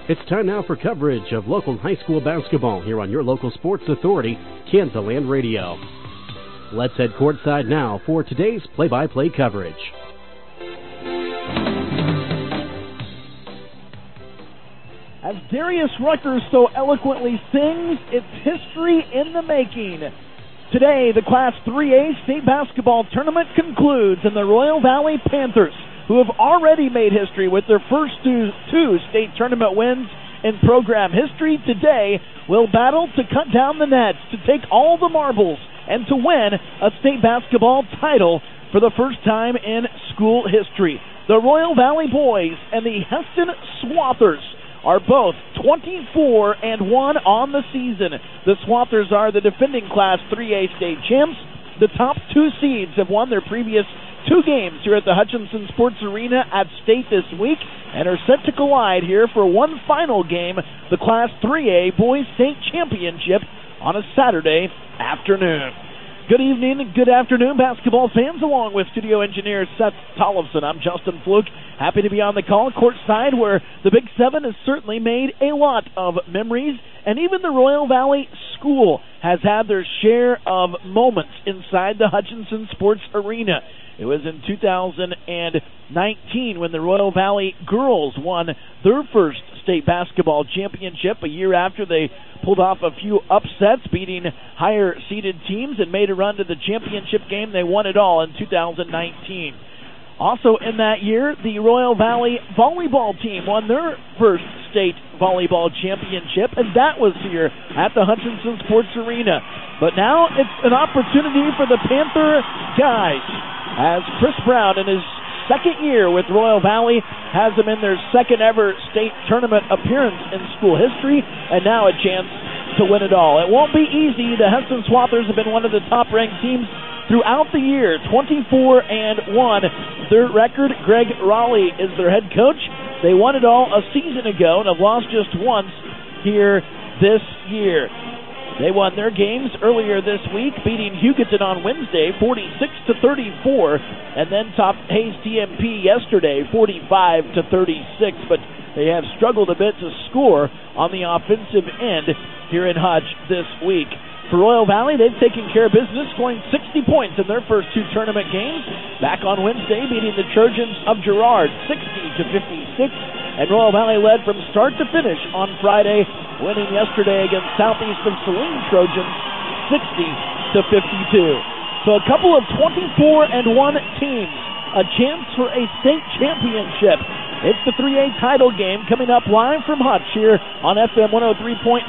It's time now for coverage of local high school basketball here on your local sports authority, Kansaland Radio. Let's head courtside now for today's play-by-play coverage. As Darius Rucker so eloquently sings, it's history in the making. Today, the Class 3A state basketball tournament concludes, and the Royal Valley Panthers, who have already made history with their first two state tournament wins in program history, today will battle to cut down the nets, to take all the marbles, and to win a state basketball title for the first time in school history. The Royal Valley boys and the Hesston Swathers are both 24-1 on the season. The Swathers are the defending Class 3A state champs. The top two seeds have won their previous two games here at the Hutchinson Sports Arena at state this week and are set to collide here for one final game, the Class 3A Boys State Championship, on a Saturday afternoon. Good evening and good afternoon, basketball fans, along with studio engineer Seth Tollefson. I'm Justin Fluke, happy to be on the call courtside, where the Big Seven has certainly made a lot of memories, and even the Royal Valley School has had their share of moments inside the Hutchinson Sports Arena. It was in 2019 when the Royal Valley girls won their first state basketball championship, a year after they pulled off a few upsets, beating higher-seeded teams and made a run to the championship game. They won it all in 2019. Also in that year, the Royal Valley volleyball team won their first state volleyball championship, and that was here at the Hutchinson Sports Arena. But now it's an opportunity for the Panther guys, as Chris Brown, in his second year with Royal Valley, has them in their second ever state tournament appearance in school history, and now a chance to win it all. It won't be easy. The Hesston Swathers have been one of the top-ranked teams throughout the year, 24-1. Their record, Greg Raleigh is their head coach. They won it all a season ago and have lost just once here this year. They won their games earlier this week, beating Hugoton on Wednesday 46-34, and then topped Hayes TMP yesterday 45-36, but they have struggled a bit to score on the offensive end here in Hutch this week. For Royal Valley, they've taken care of business, scoring 60 points in their first two tournament games. Back on Wednesday, beating the Trojans of Girard 60-56, and Royal Valley led from start to finish on Friday, winning yesterday against Southeast of Saline Trojans 60-52. So a couple of 24-1 teams, a chance for a state championship. It's the 3A title game coming up live from Hutch here on FM 103.9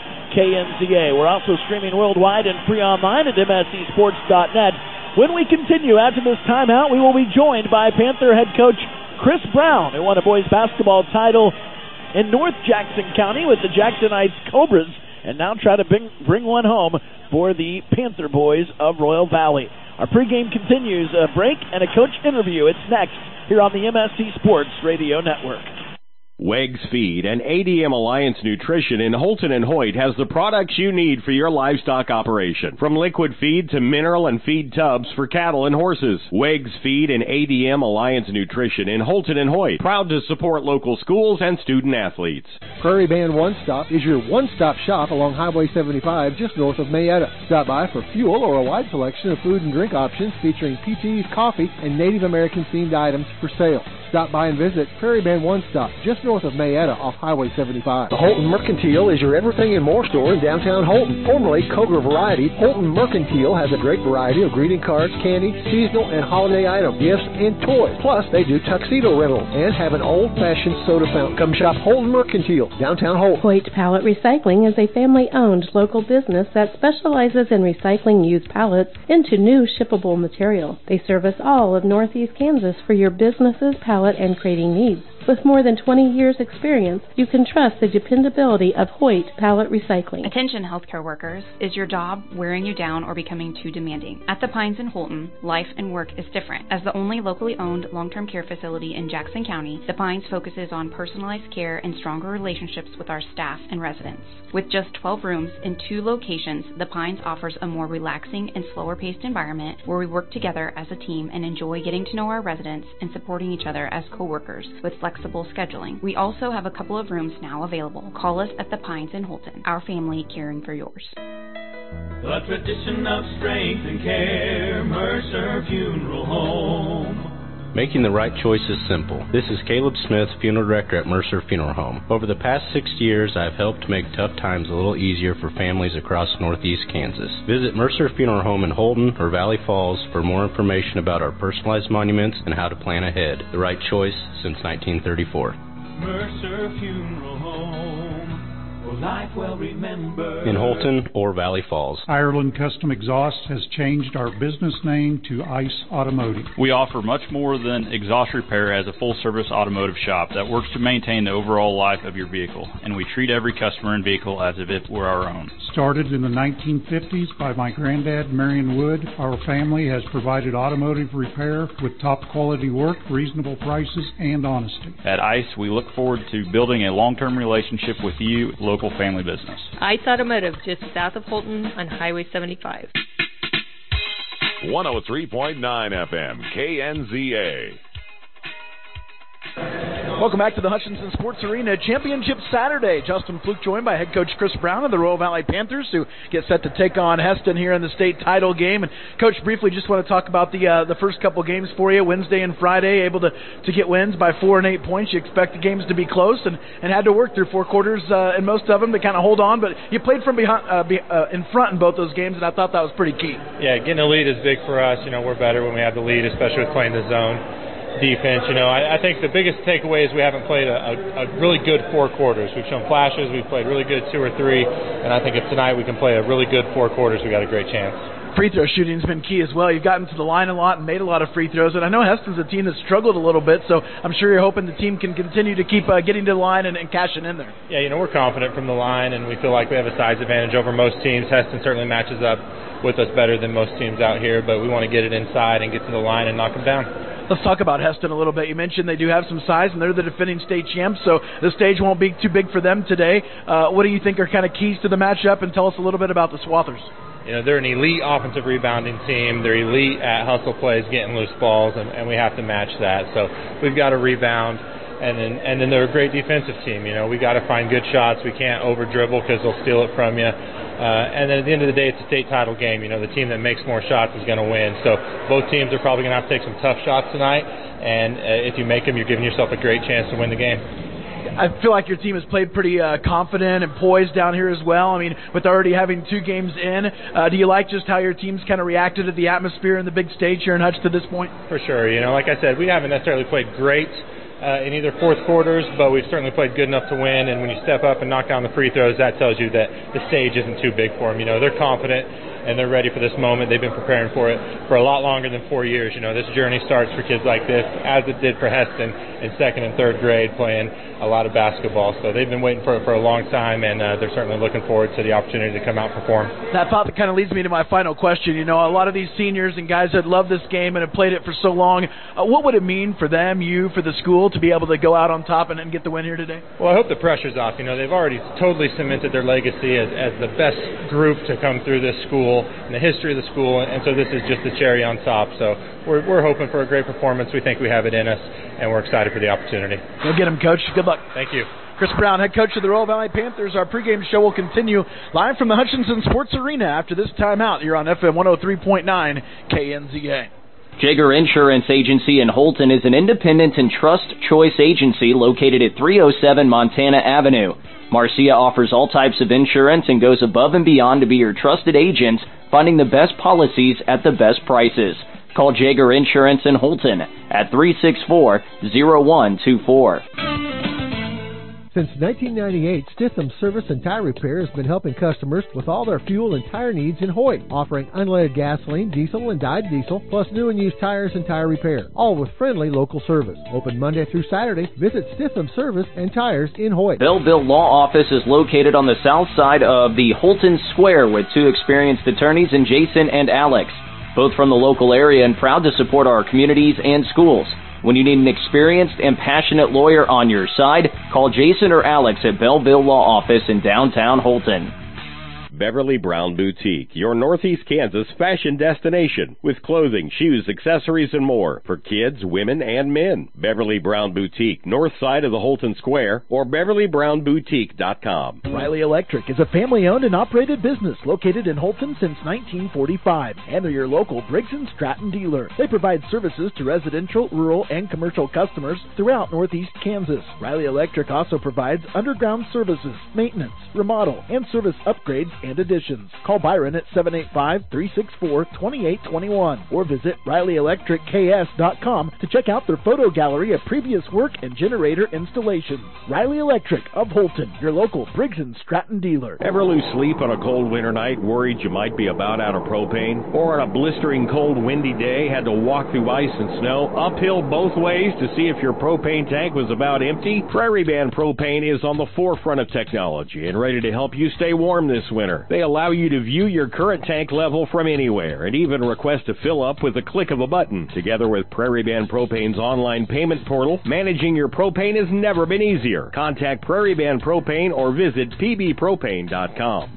KNZA. We're also streaming worldwide and free online at mscsports.net. When we continue after this timeout, we will be joined by Panther head coach Chris Brown, who won a boys basketball title in North Jackson County with the Jacksonites Cobras, and now try to bring one home for the Panther boys of Royal Valley. Our pregame continues. A break and a coach interview. It's next here on the MSC Sports Radio Network. Wegg's Feed and ADM Alliance Nutrition in Holton and Hoyt has the products you need for your livestock operation, from liquid feed to mineral and feed tubs for cattle and horses. Wegg's Feed and ADM Alliance Nutrition in Holton and Hoyt, proud to support local schools and student athletes. Prairie Band One Stop is your one-stop shop along Highway 75 just north of Mayetta. Stop by for fuel or a wide selection of food and drink options featuring PT's coffee and Native American themed items for sale. Stop by and visit Prairie Band One Stop just north of Mayetta off Highway 75. The Holton Mercantile is your everything and more store in downtown Holton. Formerly Koger Variety, Holton Mercantile has a great variety of greeting cards, candy, seasonal and holiday items, gifts, and toys. Plus, they do tuxedo rental and have an old-fashioned soda fountain. Come shop Holton Mercantile, downtown Holton. Hoyt Pallet Recycling is a family-owned local business that specializes in recycling used pallets into new shippable material. They service all of Northeast Kansas for your business's pallet and crating needs. With more than 20 years' experience, you can trust the dependability of Hoyt Pallet Recycling. Attention healthcare workers. Is your job wearing you down or becoming too demanding? At the Pines in Holton, life and work is different. As the only locally owned long-term care facility in Jackson County, the Pines focuses on personalized care and stronger relationships with our staff and residents. With just 12 rooms in 2 locations, the Pines offers a more relaxing and slower-paced environment where we work together as a team and enjoy getting to know our residents and supporting each other as co-workers with flexible flexible scheduling. We also have a couple of rooms now available. Call us at the Pines in Holton. Our family caring for yours. The tradition of strength and care, Mercer Funeral Home. Making the right choice is simple. This is Caleb Smith, Funeral Director at Mercer Funeral Home. Over the past 6 years, I've helped make tough times a little easier for families across northeast Kansas. Visit Mercer Funeral Home in Holton or Valley Falls for more information about our personalized monuments and how to plan ahead. The right choice since 1934. Mercer Funeral Home. Life well remembered. In Holton or Valley Falls. Ireland Custom Exhaust has changed our business name to ICE Automotive. We offer much more than exhaust repair as a full-service automotive shop that works to maintain the overall life of your vehicle, and we treat every customer and vehicle as if it were our own. Started in the 1950s by my granddad, Marion Wood, our family has provided automotive repair with top-quality work, reasonable prices, and honesty. At ICE, we look forward to building a long-term relationship with you, local family business. ICE Automotive, just south of Holton on Highway 75. 103.9 FM, KNZA. Welcome back to the Hutchinson Sports Arena Championship Saturday. Justin Fluke joined by head coach Chris Brown of the Royal Valley Panthers, who get set to take on Heston here in the state title game. And Coach, briefly just want to talk about the first couple games for you, Wednesday and Friday, able to get wins by 4 and 8 points. You expect the games to be close and had to work through 4 quarters in most of them to kind of hold on, but you played from behind, in front in both those games, and I thought that was pretty key. Yeah, getting a lead is big for us. You know, we're better when we have the lead, especially with playing the zone defense. You know, I think the biggest takeaway is we haven't played a really good 4 quarters. We've shown flashes. We've played really good 2 or 3, and I think if tonight we can play a really good 4 quarters, we got a great chance. Free throw shooting has been key as well. You've gotten to the line a lot and made a lot of free throws, and I know Heston's a team that's struggled a little bit, so I'm sure you're hoping the team can continue to keep getting to the line and cashing in there. Yeah, you know, we're confident from the line, and we feel like we have a size advantage over most teams. Heston certainly matches up with us better than most teams out here, but we want to get it inside and get to the line and knock them down. Let's talk about Heston a little bit. You mentioned they do have some size, and they're the defending state champs, so the stage won't be too big for them today. What do you think are kind of keys to the matchup, and tell us a little bit about the Swathers? You know, they're an elite offensive rebounding team. They're elite at hustle plays, getting loose balls, and we have to match that. So we've got to rebound, and then they're a great defensive team. You know, we got to find good shots. We can't over-dribble because they'll steal it from you. And then at the end of the day, it's a state title game. You know, the team that makes more shots is going to win. So both teams are probably going to have to take some tough shots tonight, and if you make them, you're giving yourself a great chance to win the game. I feel like your team has played pretty confident and poised down here as well. I mean, with already having 2 games in, do you like just how your team's kind of reacted to the atmosphere and the big stage here in Hutch to this point? For sure. You know, like I said, we haven't necessarily played great in either fourth quarters, but we've certainly played good enough to win. And when you step up and knock down the free throws, that tells you that the stage isn't too big for them. You know, they're confident and they're ready for this moment. They've been preparing for it for a lot longer than 4 years. You know, this journey starts for kids like this, as it did for Heston in 2nd and 3rd grade, playing a lot of basketball. So they've been waiting for it for a long time, and they're certainly looking forward to the opportunity to come out and perform. That thought that kind of leads me to my final question. You know, a lot of these seniors and guys that love this game and have played it for so long, what would it mean for them, you, for the school, to be able to go out on top and get the win here today? Well, I hope the pressure's off. You know, they've already totally cemented their legacy as the best group to come through this school in the history of the school, and so this is just the cherry on top. So we're hoping for a great performance. We think we have it in us, and we're excited for the opportunity. Go get them, Coach. Good luck. Thank you. Chris Brown, head coach of the Royal Valley Panthers. Our pregame show will continue live from the Hutchinson Sports Arena after this timeout here on FM 103.9 KNZA. Jaeger Insurance Agency in Holton is an independent and trust choice agency located at 307 Montana Avenue. Marcia offers all types of insurance and goes above and beyond to be your trusted agent, finding the best policies at the best prices. Call Jaeger Insurance in Holton at 364-0124. Since 1998, Stitham Service and Tire Repair has been helping customers with all their fuel and tire needs in Hoyt, offering unleaded gasoline, diesel, and dyed diesel, plus new and used tires and tire repair, all with friendly local service. Open Monday through Saturday. Visit Stitham Service and Tires in Hoyt. Belleville Law Office is located on the south side of the Holton Square with 2 experienced attorneys in Jason and Alex, both from the local area and proud to support our communities and schools. When you need an experienced and passionate lawyer on your side, call Jason or Alex at Belleville Law Office in downtown Holton. Beverly Brown Boutique, your Northeast Kansas fashion destination with clothing, shoes, accessories, and more for kids, women, and men. Beverly Brown Boutique, north side of the Holton Square, or BeverlyBrownBoutique.com. Riley Electric is a family-owned and operated business located in Holton since 1945, and they're your local Briggs & Stratton dealer. They provide services to residential, rural, and commercial customers throughout Northeast Kansas. Riley Electric also provides underground services, maintenance, remodel, and service upgrades and additions. Call Byron at 785-364-2821 or visit RileyElectricKS.com to check out their photo gallery of previous work and generator installations. Riley Electric of Holton, your local Briggs & Stratton dealer. Ever lose sleep on a cold winter night, worried you might be about out of propane? Or on a blistering cold windy day, had to walk through ice and snow, uphill both ways to see if your propane tank was about empty? Prairie Band Propane is on the forefront of technology and ready to help you stay warm this winter. They allow you to view your current tank level from anywhere and even request a fill up with a click of a button. Together with Prairie Band Propane's online payment portal, managing your propane has never been easier. Contact Prairie Band Propane or visit pbpropane.com.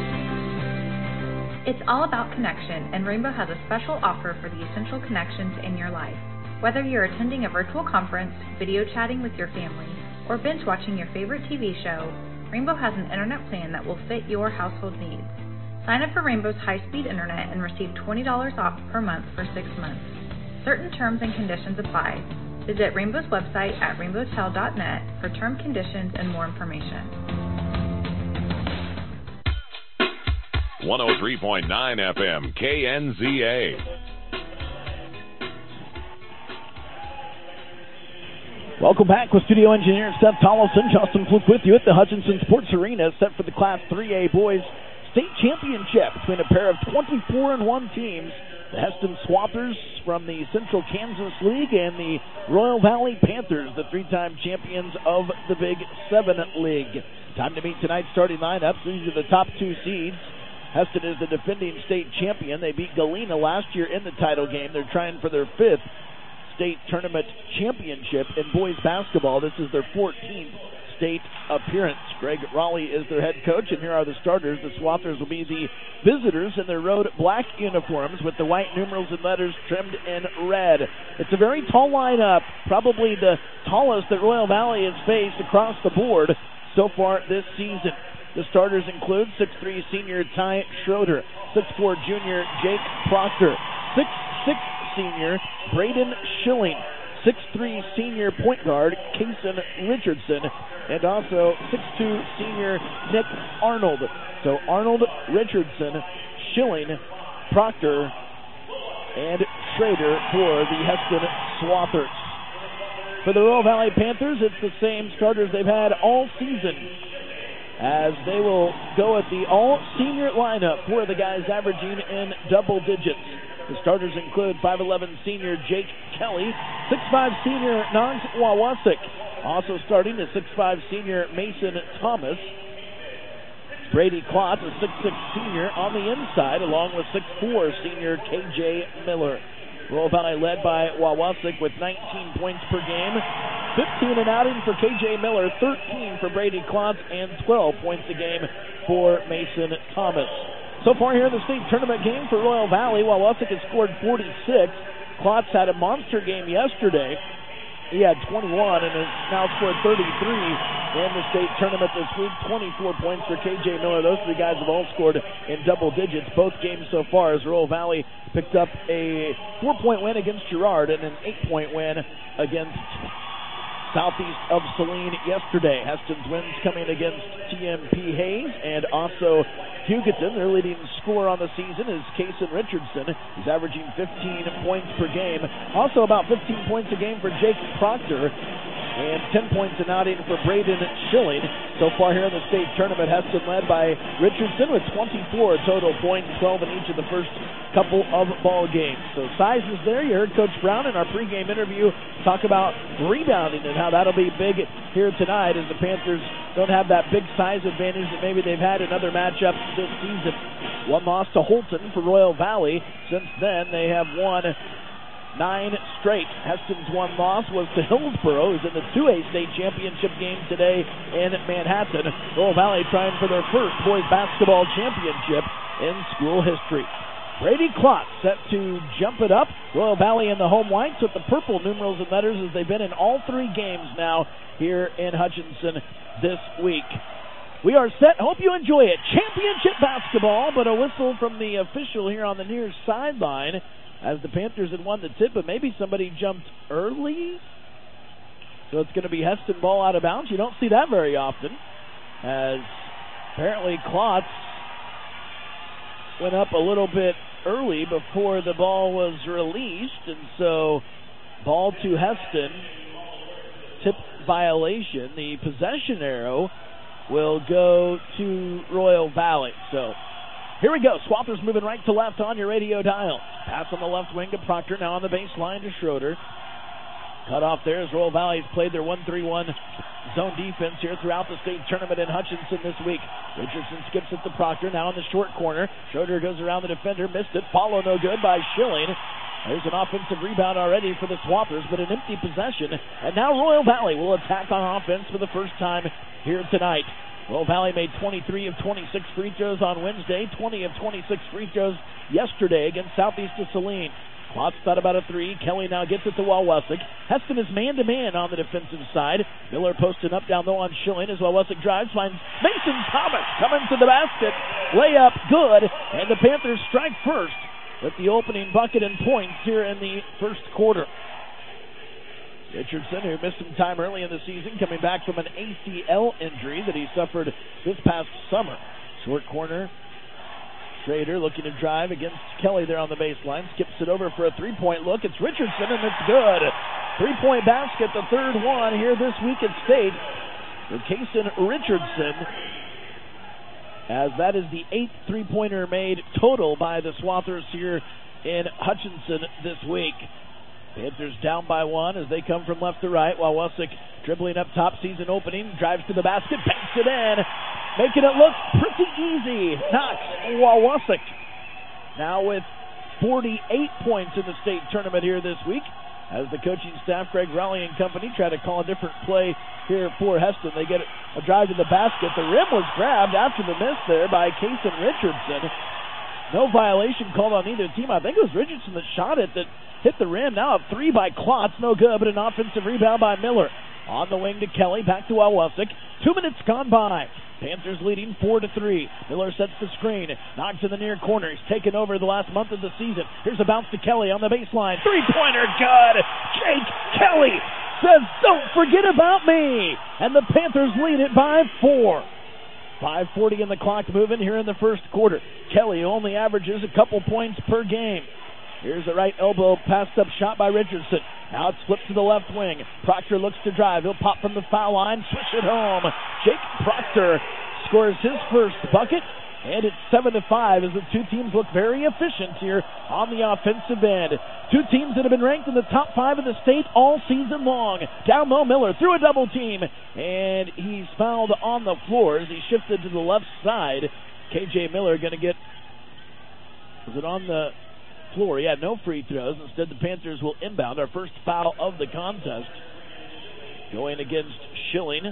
It's all about connection, and Rainbow has a special offer for the essential connections in your life. Whether you're attending a virtual conference, video chatting with your family, or binge watching your favorite TV show, Rainbow has an internet plan that will fit your household needs. Sign up for Rainbow's high-speed internet and receive $20 off per month for 6 months. Certain terms and conditions apply. Visit Rainbow's website at rainbowtel.net for term conditions and more information. 103.9 FM, KNZA. Welcome back with studio engineer Seth Tollefson. Justin Fluke with you at the Hutchinson Sports Arena, set for the Class 3A Boys State Championship between a pair of 24-1 teams. The Heston Swathers from the Central Kansas League and the Royal Valley Panthers, the three-time champions of the Big 7 League. Time to meet tonight's starting lineup. These are the top two seeds. Heston is the defending state champion. They beat Galena last year in the title game. They're trying for their 5th state tournament championship in boys basketball. This is their 14th state appearance. Greg Raleigh is their head coach, and here are the starters. The Swathers will be the visitors in their road black uniforms with the white numerals and letters trimmed in red. It's a very tall lineup, probably the tallest that Royal Valley has faced across the board so far this season. The starters include 6'3" senior Ty Schroeder, 6'4" junior Jake Proctor, 6'6" senior Braden Schilling, 6'3" senior point guard Kason Richardson, and also 6'2" senior Nick Arnold. So Arnold, Richardson, Schilling, Proctor, and Schrader for the Heston Swathers. For the Royal Valley Panthers, it's the same starters they've had all season, as they will go at the all-senior lineup, 4 of the guys averaging in double digits. The starters include 5'11" senior Jake Kelly, 6'5" senior Noggs Wawasik. Also starting is 6'5" senior Mason Thomas. Brady Klotz, a 6'6" senior on the inside, along with 6'4" senior KJ Miller. Royal Valley led by Wawasik with 19 points per game, 15 an outing for KJ Miller, 13 for Brady Klotz, and 12 points a game for Mason Thomas. So far here in the state tournament game for Royal Valley, Wawasik has scored 46. Klotz had a monster game yesterday. He had 21 and has now scored 33 in the state tournament this week. 24 points for KJ Miller. Those three guys have all scored in double digits both games so far, as Royal Valley picked up a 4-point win against Girard and an 8-point win against Southeast of Saline yesterday. Heston's wins coming against TMP Hayes and also Hugoton. Their leading scorer on the season is Kason Richardson. He's averaging 15 points per game. Also about 15 points a game for Jake Proctor, and 10 points an outing for Braden Schilling. So far here in the state tournament, Heston led by Richardson with 24 total points, 12 in each of the first couple of ball games. So size is there. You heard Coach Brown in our pregame interview talk about rebounding and how that'll be big here tonight, as the Panthers don't have that big size advantage that maybe they've had in other matchups this season. One loss to Holton for Royal Valley. Since then, they have won 9 straight. Heston's one loss was to Hillsboro, who's in the 2A state championship game today in Manhattan. Royal Valley trying for their first boys basketball championship in school history. Brady Klotz set to jump it up. Royal Valley in the home whites with the purple numerals and letters as they've been in all 3 games now here in Hutchinson this week. We are set. Hope you enjoy it. Championship basketball, but a whistle from the official here on the near sideline as the Panthers had won the tip, but maybe somebody jumped early. So it's going to be Heston ball out of bounds. You don't see that very often, as apparently Klotz went up a little bit early before the ball was released, and so ball to Heston. Tip violation. The possession arrow will go to Royal Valley. So here we go. Swathers moving right to left on your radio dial. Pass on the left wing to Proctor. Now on the baseline to Schroeder. Cut off there as Royal Valley's played their 1-3-1 zone defense here throughout the state tournament in Hutchinson this week. Richardson skips it to Proctor. Now in the short corner. Schroeder goes around the defender. Missed it. Follow no good by Schilling. There's an offensive rebound already for the Swathers, but an empty possession. And now Royal Valley will attack on offense for the first time here tonight. Royal Valley made 23 of 26 free throws on Wednesday, 20 of 26 free throws yesterday against Southeast of Saline. Klotz thought about a 3. Kelly now gets it to Wawusik. Heston is man-to-man on the defensive side. Miller posting up down low on Schilling as Wawusik drives, finds Mason Thomas coming to the basket. Layup good, and the Panthers strike first with the opening bucket and points here in the first quarter. Richardson, who missed some time early in the season, coming back from an ACL injury that he suffered this past summer. Short corner. Schrader looking to drive against Kelly there on the baseline. Skips it over for a three-point look. It's Richardson, and it's good. Three-point basket, the third one here this week at State for Kason Richardson, as that is the 8th three-pointer made total by the Swathers here in Hutchinson this week. Panthers down by 1 as they come from left to right. Wawusik dribbling up top, sees an opening, drives to the basket, banks it in, making it look pretty easy. Knox Wawusik now with 48 points in the state tournament here this week, as the coaching staff, Greg Raleigh and company, try to call a different play here for Heston. They get a drive to the basket. The rim was grabbed after the miss there by Kason Richardson. No violation called on either team. I think it was Richardson that shot it that hit the rim. Now a 3 by Klotz, no good, but an offensive rebound by Miller. On the wing to Kelly, back to Wawusik. 2 minutes gone by. Panthers leading 4-3. Miller sets the screen, knocks in the near corner. He's taken over the last month of the season. Here's a bounce to Kelly on the baseline. Three-pointer, good. Jake Kelly says, "Don't forget about me." And the Panthers lead it by 4. 5:40 in the clock moving here in the first quarter. Kelly only averages a couple points per game. Here's the right elbow passed up shot by Richardson. Now it's flipped to the left wing. Proctor looks to drive. He'll pop from the foul line, swish it home. Jake Proctor scores his first bucket, and it's 7-5 as the two teams look very efficient here on the offensive end. Two teams that have been ranked in the top 5 of the state all season long. Down low, Miller through a double team, and he's fouled on the floor as he shifted to the left side. KJ Miller going to get, was it on the floor? Yeah, no free throws. Instead, the Panthers will inbound. Our first foul of the contest going against Schilling.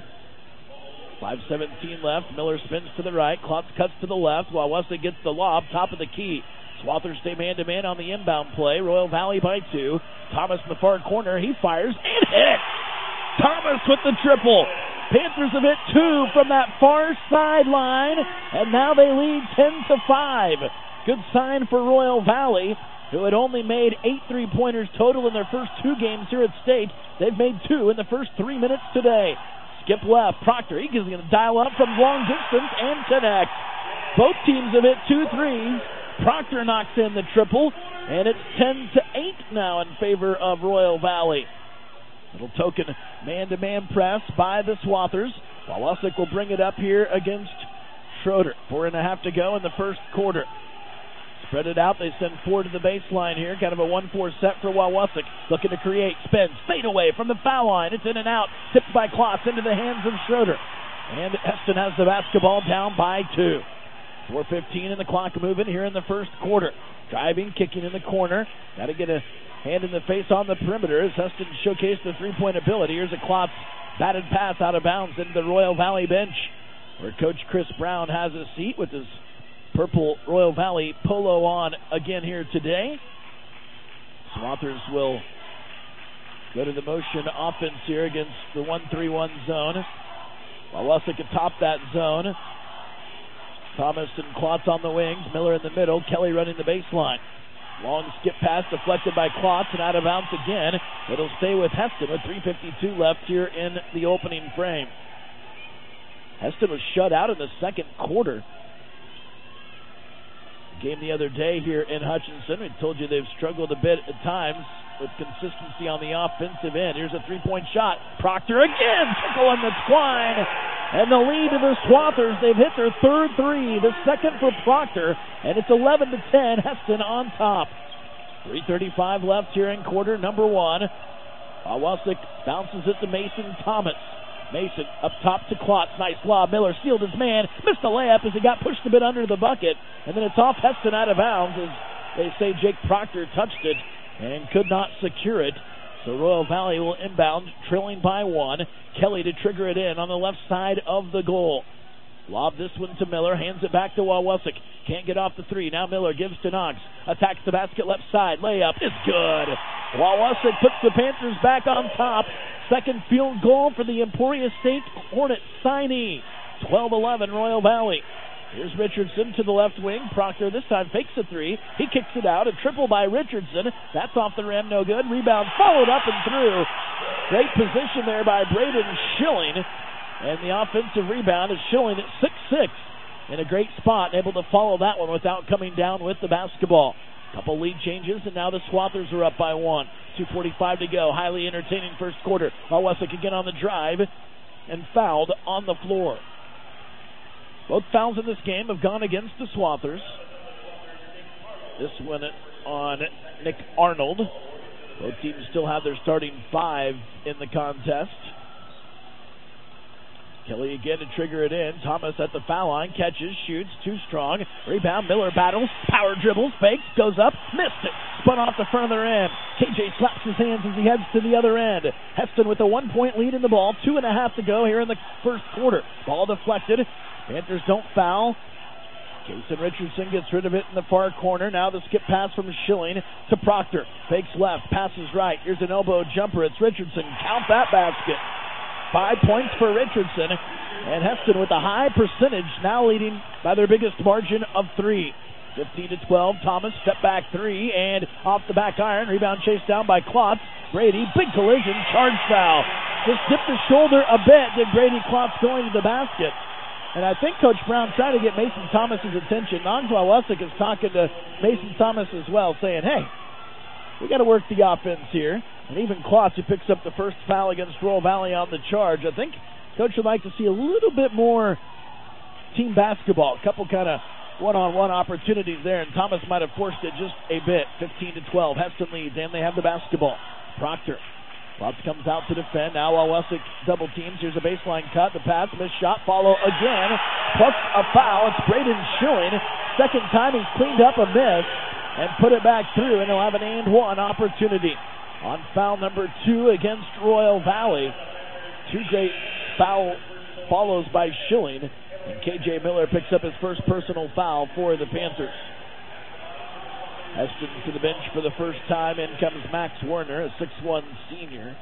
5:17 left. Miller spins to the right. Klotz cuts to the left while Wesley gets the lob. Top of the key. Swathers stay man-to-man on the inbound play. Royal Valley by 2. Thomas in the far corner. He fires and hits. Thomas with the triple. Panthers have hit 2 from that far sideline, and now they lead 10-5. Good sign for Royal Valley, who had only made 8 three-pointers total in their first 2 games here at State. They've made 2 in the first 3 minutes today. Skip left. Proctor, he's going to dial up from long distance and connect. Both teams have hit 2 threes. Proctor knocks in the triple, and it's 10-8 now in favor of Royal Valley. Little token man-to-man press by the Swathers. Wawusik will bring it up here against Schroeder. 4.5 to go in the first quarter. Spread it out. They send 4 to the baseline here. Kind of a 1-4 set for Wawusik. Looking to create. Spins. Fade away from the foul line. It's in and out. Tipped by Klotz into the hands of Schroeder. And Heston has the basketball down by 2. 4:15 and the clock moving here in the first quarter. Driving, kicking in the corner. Got to get a hand in the face on the perimeter as Heston showcased the three-point ability. Here's a Klotz batted pass out of bounds into the Royal Valley bench, where Coach Chris Brown has a seat with his purple Royal Valley polo on again here today. Swathers will go to the motion offense here against the 1-3-1 zone. Wawasek atop that zone. Thomas and Klotz on the wings. Miller in the middle. Kelly running the baseline. Long skip pass deflected by Klotz and out of bounds again. It'll stay with Heston with 3:52 left here in the opening frame. Heston was shut out in the second quarter. Game the other day here in Hutchinson. We told you they've struggled a bit at times with consistency on the offensive end. Here's a three-point shot. Proctor again, tickling the twine. And the lead to the Swathers. They've hit their third three, the second for Proctor, and it's 11-10. Heston on top. 3:35 left here in quarter number one. Wawasek bounces it to Mason Thomas. Mason up top to Klotz. Nice lob. Miller sealed his man. Missed the layup as he got pushed a bit under the bucket. And then it's off Heston out of bounds as they say Jake Proctor touched it and could not secure it. So Royal Valley will inbound, trailing by one. Kelly to trigger it in on the left side of the goal. Lob this one to Miller, hands it back to Wawasek. Can't get off the three. Now Miller gives to Knox. Attacks the basket left side. Layup is good. Wawasek puts the Panthers back on top. Second field goal for the Emporia St. Hornet signee. 12-11 Royal Valley. Here's Richardson to the left wing. Proctor this time fakes a three. He kicks it out. A triple by Richardson. That's off the rim. No good. Rebound followed up and through. Great position there by Braden Schilling. And the offensive rebound is Schilling at 6'6". In a great spot. Able to follow that one without coming down with the basketball. Couple lead changes, and now the Swathers are up by one. 2:45 to go. Highly entertaining first quarter. Wawasek again on the drive and fouled on the floor. Both fouls in this game have gone against the Swathers. This one on Nick Arnold. Both teams still have their starting five in the contest. Kelly again to trigger it in. Thomas at the foul line. Catches, shoots, too strong. Rebound, Miller battles. Power dribbles, fakes, goes up, missed it. Spun off the further end. KJ slaps his hands as he heads to the other end. Heston with a 1-point lead in the ball. 2.5 to go here in the first quarter. Ball deflected. Panthers don't foul. Jason Richardson gets rid of it in the far corner. Now the skip pass from Schilling to Proctor. Fakes left, passes right. Here's an elbow jumper. It's Richardson. Count that basket. 5 points for Richardson. And Heston with a high percentage, now leading by their biggest margin of 3. 15-12. Thomas step back three and off the back iron. Rebound chased down by Klotz. Brady, big collision, charge foul. Just dipped his shoulder a bit. Did Brady Klotz going to the basket? And I think Coach Brown trying to get Mason Thomas's attention. Nons Wawasek is talking to Mason Thomas as well, saying, hey, we got to work the offense here. And even Klotz, who picks up the first foul against Royal Valley on the charge. I think Coach would like to see a little bit more team basketball. A couple kind of one-on-one opportunities there, and Thomas might have forced it just a bit. 15-12. Heston leads, and they have the basketball. Proctor. Klotz comes out to defend. Now Wawasek double teams. Here's a baseline cut. The pass, missed shot, follow again. Plus a foul. It's Braden Schilling. Second time he's cleaned up a miss and put it back through, and he'll have an and one opportunity on foul number 2 against Royal Valley. 2 great foul follows by Schilling, and KJ Miller picks up his first personal foul for the Panthers. Heston to the bench for the first time. In comes Max Werner, a 6'1 senior.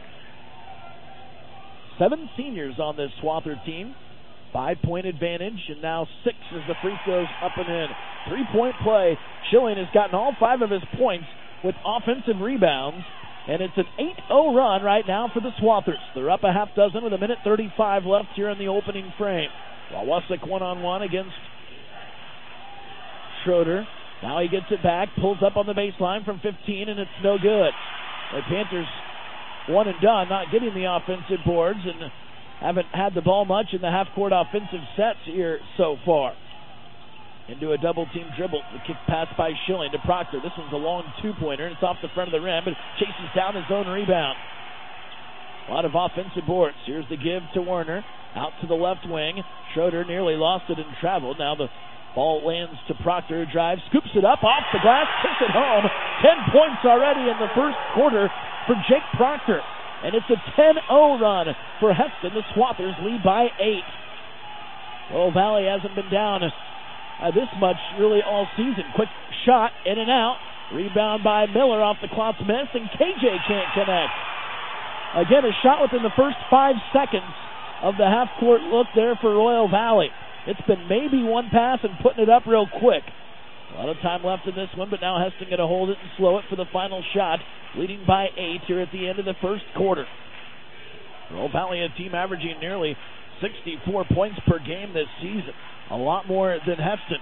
7 seniors on this Swather team. 5-point advantage, and now 6 as the free throws up and in. 3-point play. Schilling has gotten all 5 of his points with offensive rebounds, and it's an 8-0 run right now for the Swathers. They're up a half dozen with 1:35 left here in the opening frame. Wawasek one-on-one against Schroeder. Now he gets it back, pulls up on the baseline from 15, and it's no good. The Panthers one and done, not getting the offensive boards, and haven't had the ball much in the half-court offensive sets here so far. Into a double-team dribble. The kick pass by Schilling to Proctor. This one's a long two-pointer, and it's off the front of the rim, but chases down his own rebound. A lot of offensive boards. Here's the give to Werner. Out to the left wing. Schroeder nearly lost it and traveled. Now the Ball lands to Proctor, drives, scoops it up off the glass, kicks it home. 10 points already in the first quarter for Jake Proctor. And it's a 10-0 run for Heston. The Swathers lead by 8. Royal Valley hasn't been down this much really all season. Quick shot, in and out. Rebound by Miller off the Klotz miss, and KJ can't connect. Again, a shot within the first 5 seconds of the half-court look there for Royal Valley. It's been maybe one pass and putting it up real quick. A lot of time left in this one, but now Heston going to hold it and slow it for the final shot, leading by 8 here at the end of the first quarter. Royal Valley, a team averaging nearly 64 points per game this season. A lot more than Heston.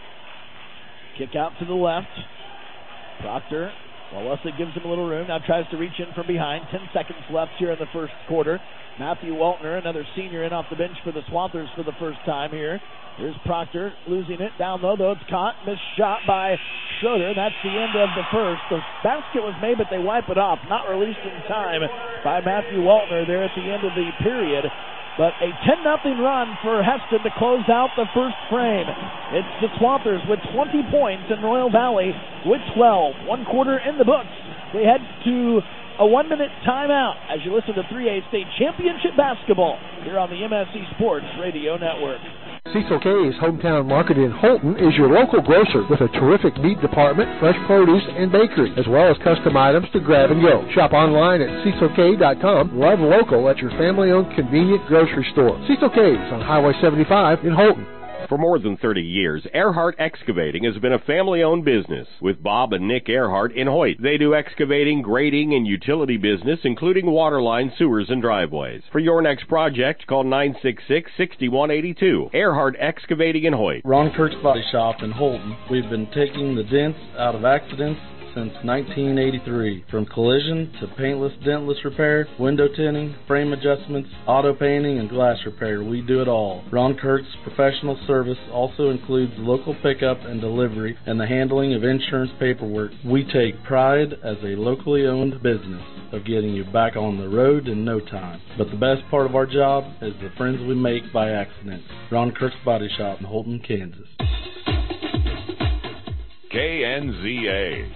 Kick out to the left. Proctor, Wesley gives him a little room. Now tries to reach in from behind. 10 seconds left here in the first quarter. Matthew Waltner, another senior, in off the bench for the Swathers for the first time here. Here's Proctor losing it. Down low, though, it's caught. Missed shot by Schroeder. That's the end of the first. The basket was made, but they wipe it off. Not released in time by Matthew Waltner there at the end of the period. But a 10-0 run for Heston to close out the first frame. It's the Swathers with 20 points and Royal Valley with 12. 1 quarter in the books. We head to a 1-minute timeout as you listen to 3A State Championship Basketball here on the MSC Sports Radio Network. Cecil K's Hometown Market in Holton is your local grocer with a terrific meat department, fresh produce, and bakery, as well as custom items to grab and go. Shop online at cecilk.com. Love local at your family-owned convenient grocery store. Cecil K's on Highway 75 in Holton. For more than 30 years, Earhart Excavating has been a family-owned business with Bob and Nick Earhart in Hoyt. They do excavating, grading, and utility business, including water lines, sewers, and driveways. For your next project, call 966-6182. Earhart Excavating in Hoyt. Ron Kirk's Body Shop in Holton. We've been taking the dents out of accidents since 1983. From collision to paintless, dentless repair, window tinting, frame adjustments, auto painting, and glass repair, we do it all. Ron Kirk's professional service also includes local pickup and delivery and the handling of insurance paperwork. We take pride as a locally owned business of getting you back on the road in no time. But the best part of our job is the friends we make by accident. Ron Kirk's Body Shop in Holton, Kansas. KNZA.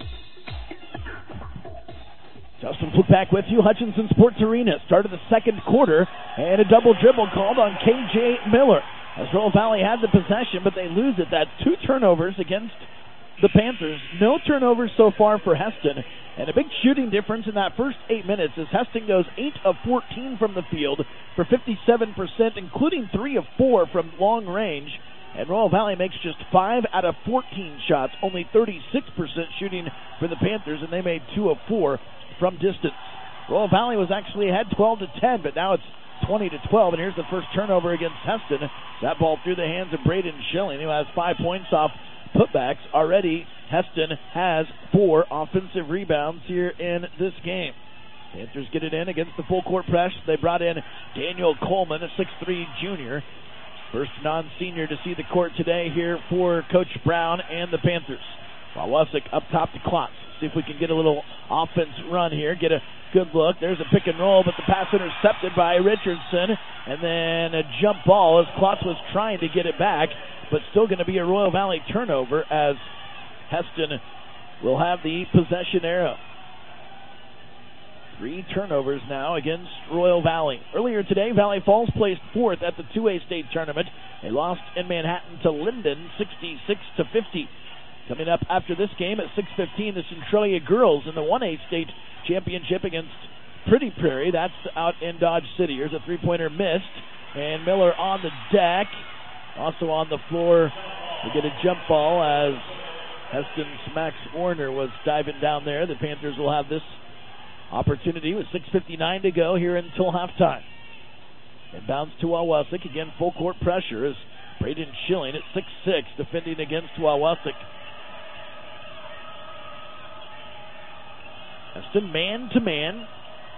Justin Fluke back with you. Hutchinson Sports Arena. Start of the second quarter, and a double dribble called on KJ Miller. As Royal Valley had the possession, but they lose it. That's 2 turnovers against the Panthers. No turnovers so far for Heston. And a big shooting difference in that first 8 minutes as Heston goes 8 of 14 from the field for 57%, including 3 of 4 from long range. And Royal Valley makes just 5 out of 14 shots, only 36% shooting for the Panthers, and they made 2 of 4 from distance. Royal Valley was actually ahead 12-10, but now it's 20-12, and here's the first turnover against Heston. That ball through the hands of Braden Schilling, who has 5 points off putbacks. Already, Heston has 4 offensive rebounds here in this game. Panthers get it in against the full court press. They brought in Daniel Coleman, a 6'3 junior. First non-senior to see the court today here for Coach Brown and the Panthers. Wawasek up top to Klotz. See if we can get a little offense run here. Get a good look. There's a pick and roll, but the pass intercepted by Richardson. And then a jump ball as Klotz was trying to get it back, but still going to be a Royal Valley turnover as Heston will have the possession arrow. 3 turnovers now against Royal Valley. Earlier today, Valley Falls placed 4th at the 2A state tournament. They lost in Manhattan to Linden 66-50. Coming up after this game at 6:15, the Centralia girls in the 1A state championship against Pretty Prairie. That's out in Dodge City. Here's a 3-pointer missed, and Miller on the deck. Also on the floor, we get a jump ball as Heston's Max Warner was diving down there. The Panthers will have this opportunity with 6:59 to go here until halftime. Inbounds to Wawasek. Again, full court pressure as Braden Schilling at 6'6", defending against Wawasek. Heston man-to-man.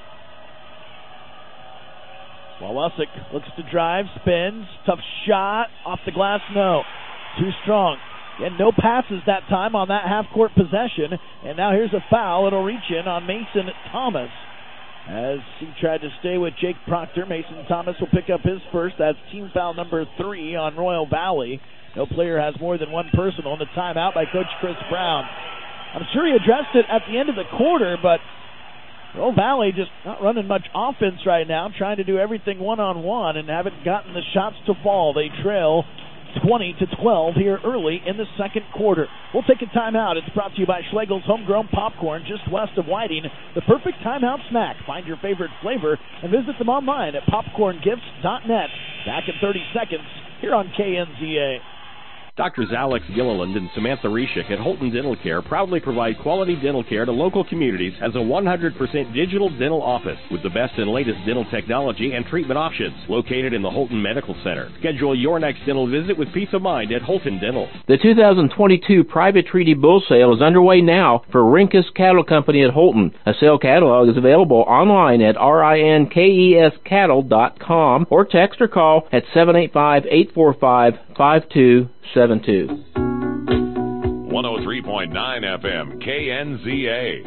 Wawasek looks to drive, spins, tough shot, off the glass, no. Too strong. And no passes that time on that half-court possession. And now here's a foul. It'll reach in on Mason Thomas. as he tried to stay with Jake Proctor. Mason Thomas will pick up his first. That's team foul number 3 on Royal Valley. No player has more than one personal. And the timeout by Coach Chris Brown. I'm sure he addressed it at the end of the quarter, but Royal Valley just not running much offense right now, trying to do everything one-on-one and haven't gotten the shots to fall. They trail 20-12 here early in the second quarter. We'll take a timeout. It's brought to you by Schlegel's Homegrown Popcorn, just west of Whiting. The perfect timeout snack. Find your favorite flavor and visit them online at popcorngifts.net. Back in 30 seconds here on KNZA. Doctors Alex Gilliland and Samantha Reshik at Holton Dental Care proudly provide quality dental care to local communities as a 100% digital dental office with the best and latest dental technology and treatment options located in the Holton Medical Center. Schedule your next dental visit with peace of mind at Holton Dental. The 2022 Private Treaty Bull Sale is underway now for Rinkus Cattle Company at Holton. A sale catalog is available online at rinkescattle.com or text or call at 785-845-5272. 103.9 FM, KNZA.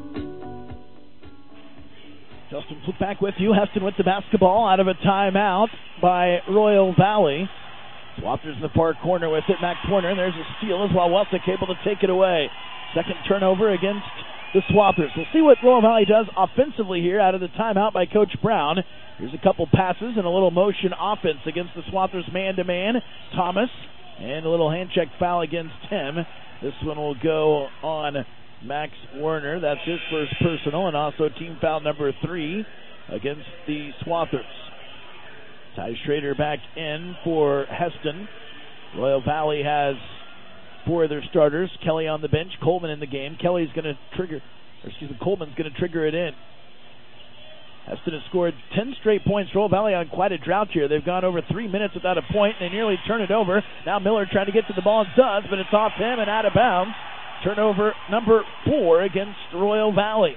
Justin Flip back with you. Heston with the basketball out of a timeout by Royal Valley. Swathers in the far corner with it. Max Warner, and there's a steal as well. Welsick able to take it away. Second turnover against the Swathers. We'll see what Royal Valley does offensively here out of the timeout by Coach Brown. Here's a couple passes and a little motion offense against the Swathers man-to-man. Thomas. And a little hand check foul against him. This one will go on Max Werner. That's his first personal, and also team foul number 3 against the Swathers. Ty Schrader back in for Heston. Royal Valley has 4 of their starters. Kelly on the bench, Coleman in the game. Coleman's going to trigger it in. Heston has scored 10 straight points. Royal Valley on quite a drought here. They've gone over 3 minutes without a point, and they nearly turn it over. Now Miller trying to get to the ball and does, but it's off him and out of bounds. Turnover number 4 against Royal Valley.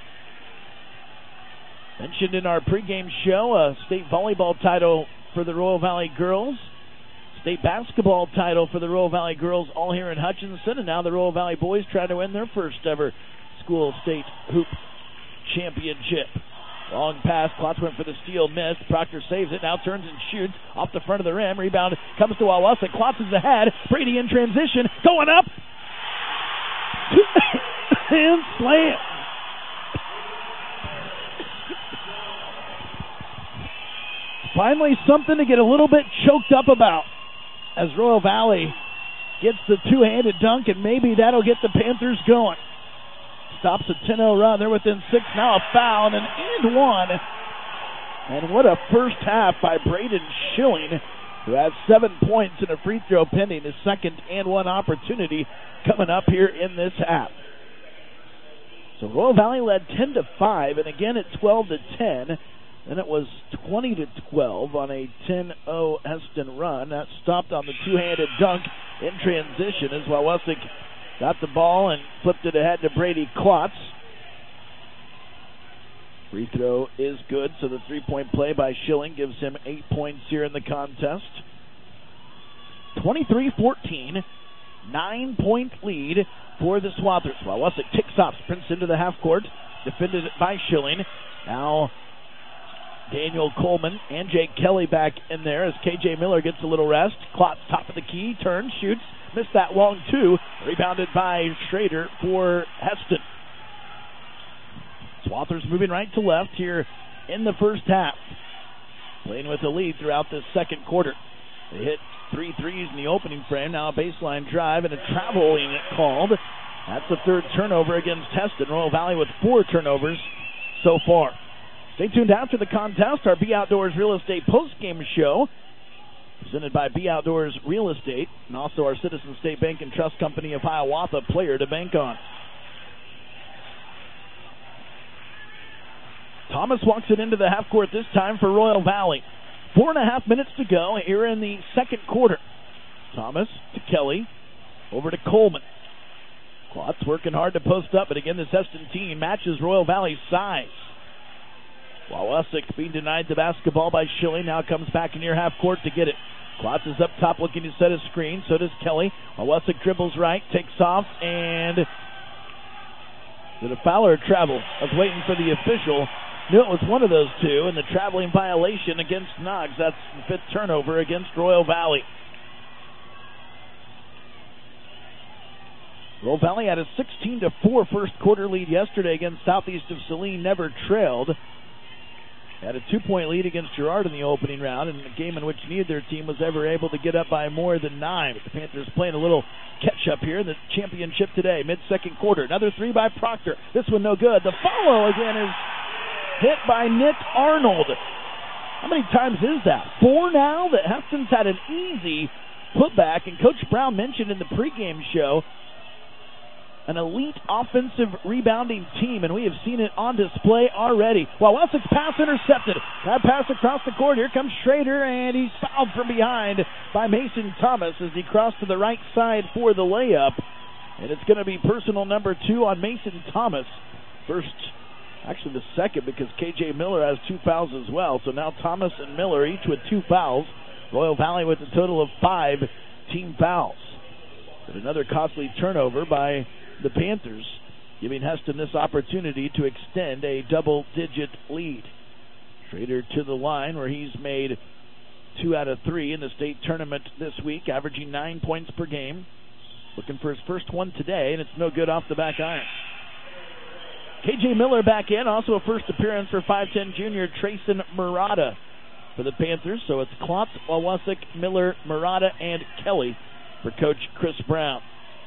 Mentioned in our pregame show, a state volleyball title for the Royal Valley girls. State basketball title for the Royal Valley girls, all here in Hutchinson. And now the Royal Valley boys try to win their first ever school state hoop championship. Long pass, Klotz went for the steal, missed. Proctor saves it, now turns and shoots off the front of the rim. Rebound comes to Wawasek. Klotz is ahead. Brady in transition, going up. And slam. Finally something to get a little bit choked up about as Royal Valley gets the two-handed dunk, and maybe that'll get the Panthers going. Stops a 10-0 run. They're within 6 now. A foul and an and one. And what a first half by Braden Schilling, who has 7 points and a free throw pending. His second and one opportunity coming up here in this half. So Royal Valley led 10-5, and again at 12-10. Then it was 20-12 on a 10-0 Heston run. That stopped on the two-handed dunk in transition as Wawasek got the ball and flipped it ahead to Brady Klotz. Free throw is good, so the three-point play by Schilling gives him 8 points here in the contest. 23-14, 9-point lead for the Swathers. Wawasek ticks off, sprints into the half court, defended by Schilling. Now Daniel Coleman and Jake Kelly back in there as KJ Miller gets a little rest. Klotz top of the key, turns, shoots. Missed that long two. Rebounded by Schrader for Heston. Swathers moving right to left here in the first half. Playing with the lead throughout this second quarter. They hit 3 threes in the opening frame. Now a baseline drive and a traveling called. That's the third turnover against Heston. Royal Valley with 4 turnovers so far. Stay tuned after the contest. Our B Outdoors Real Estate postgame show, presented by B Outdoors Real Estate, and also our Citizen State Bank and Trust Company of Hiawatha, player to bank on. Thomas walks it into the half court this time for Royal Valley. 4.5 minutes to go here in the second quarter. Thomas to Kelly, over to Coleman. Klotz working hard to post up, but again this Heston team matches Royal Valley's size. Wawasek being denied the basketball by Schilling. Now comes back in near half court to get it. Klotz is up top looking to set a screen. So does Kelly. Wawasek dribbles right, takes off, and did a foul or travel? I was waiting for the official. Knew it was one of those two, and the traveling violation against Noggs. That's the 5th turnover against Royal Valley. Royal Valley had a 16-4 first quarter lead yesterday against Southeast of Saline, never trailed. Had a 2-point lead against Girard in the opening round, in a game in which neither team was ever able to get up by more than 9. But the Panthers playing a little catch-up here in the championship today, mid-second quarter. Another 3 by Proctor. This one no good. The follow again is hit by Nick Arnold. How many times is that? 4 now that Heston's had an easy putback, and Coach Brown mentioned in the pregame show an elite offensive rebounding team, and we have seen it on display already. Wauwassek's pass intercepted. That pass across the court. Here comes Schrader, and he's fouled from behind by Mason Thomas as he crossed to the right side for the layup. And it's going to be personal number 2 on Mason Thomas. Actually the second, because K.J. Miller has 2 fouls as well. So now Thomas and Miller each with 2 fouls. Royal Valley with a total of 5 team fouls. But another costly turnover by the Panthers, giving Heston this opportunity to extend a double-digit lead. Schrader to the line, where he's made 2 out of 3 in the state tournament this week, averaging 9 points per game. Looking for his first one today, and it's no good off the back iron. K.J. Miller back in, also a first appearance for 5'10 junior Trayson Murata for the Panthers. So it's Klotz, Wauwassek, Miller, Murata, and Kelly for Coach Chris Brown.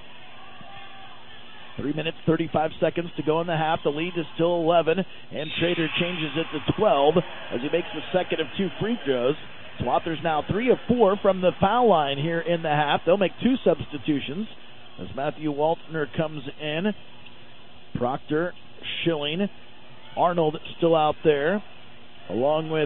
3 minutes, 35 seconds to go in the half. The lead is still 11, and Schrader changes it to 12 as he makes the second of 2 free throws. Swathers now 3 of 4 from the foul line here in the half. They'll make 2 substitutions as Matthew Waltner comes in. Proctor, Schilling, Arnold still out there, along with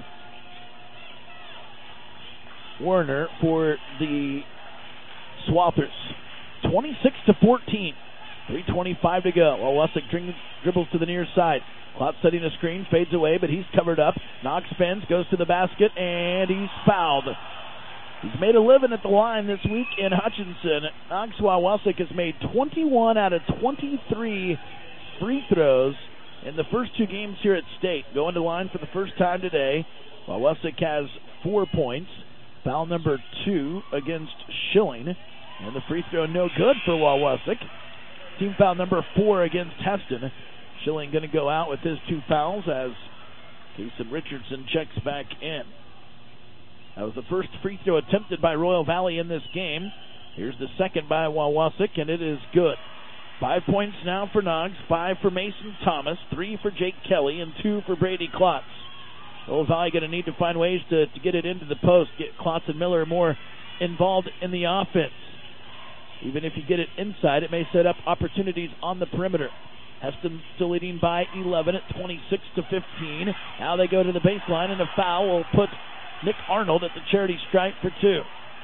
Werner for the Swathers. 26-14. 3:25 to go. Wauwassek dribbles to the near side. Klotz setting a screen, fades away, but he's covered up. Knox spins, goes to the basket, and he's fouled. He's made a living at the line this week in Hutchinson. Knox Wauwassek has made 21 out of 23 free throws in the first 2 games here at State. Going to line for the first time today. Wauwassek has 4 points. Foul number 2 against Schilling. And the free throw no good for Wauwassek. Team foul number 4 against Heston. Schilling going to go out with his 2 fouls as Jason Richardson checks back in. That was the first free throw attempted by Royal Valley in this game. Here's the second by Wauwassek, and it is good. 5 points now for Noggs, 5 for Mason Thomas, 3 for Jake Kelly, and 2 for Brady Klotz. Royal Valley going to need to find ways to get it into the post, get Klotz and Miller more involved in the offense. Even if you get it inside, it may set up opportunities on the perimeter. Heston still leading by 11 at 26-15. Now they go to the baseline, and a foul will put Nick Arnold at the charity stripe for 2.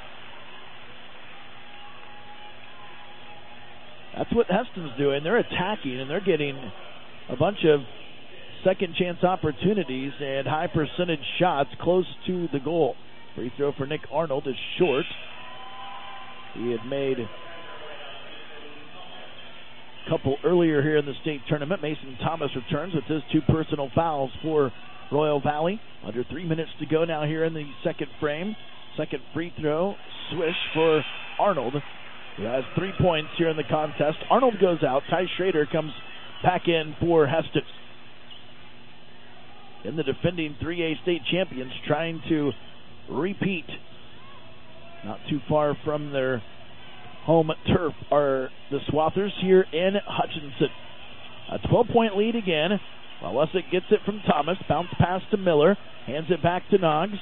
That's what Heston's doing. They're attacking, and they're getting a bunch of second chance opportunities and high percentage shots close to the goal. Free throw for Nick Arnold is short. He had made a couple earlier here in the state tournament. Mason Thomas returns with his 2 personal fouls for Royal Valley. Under 3 minutes to go now here in the second frame. Second free throw, swish for Arnold, who has 3 points here in the contest. Arnold goes out. Ty Schrader comes back in for Heston. In the defending 3A state champions, trying to repeat. Not too far from their home turf are the Swathers here in Hutchinson. A 12-point lead again. Wauwassek gets it from Thomas. Bounce pass to Miller. Hands it back to Noggs.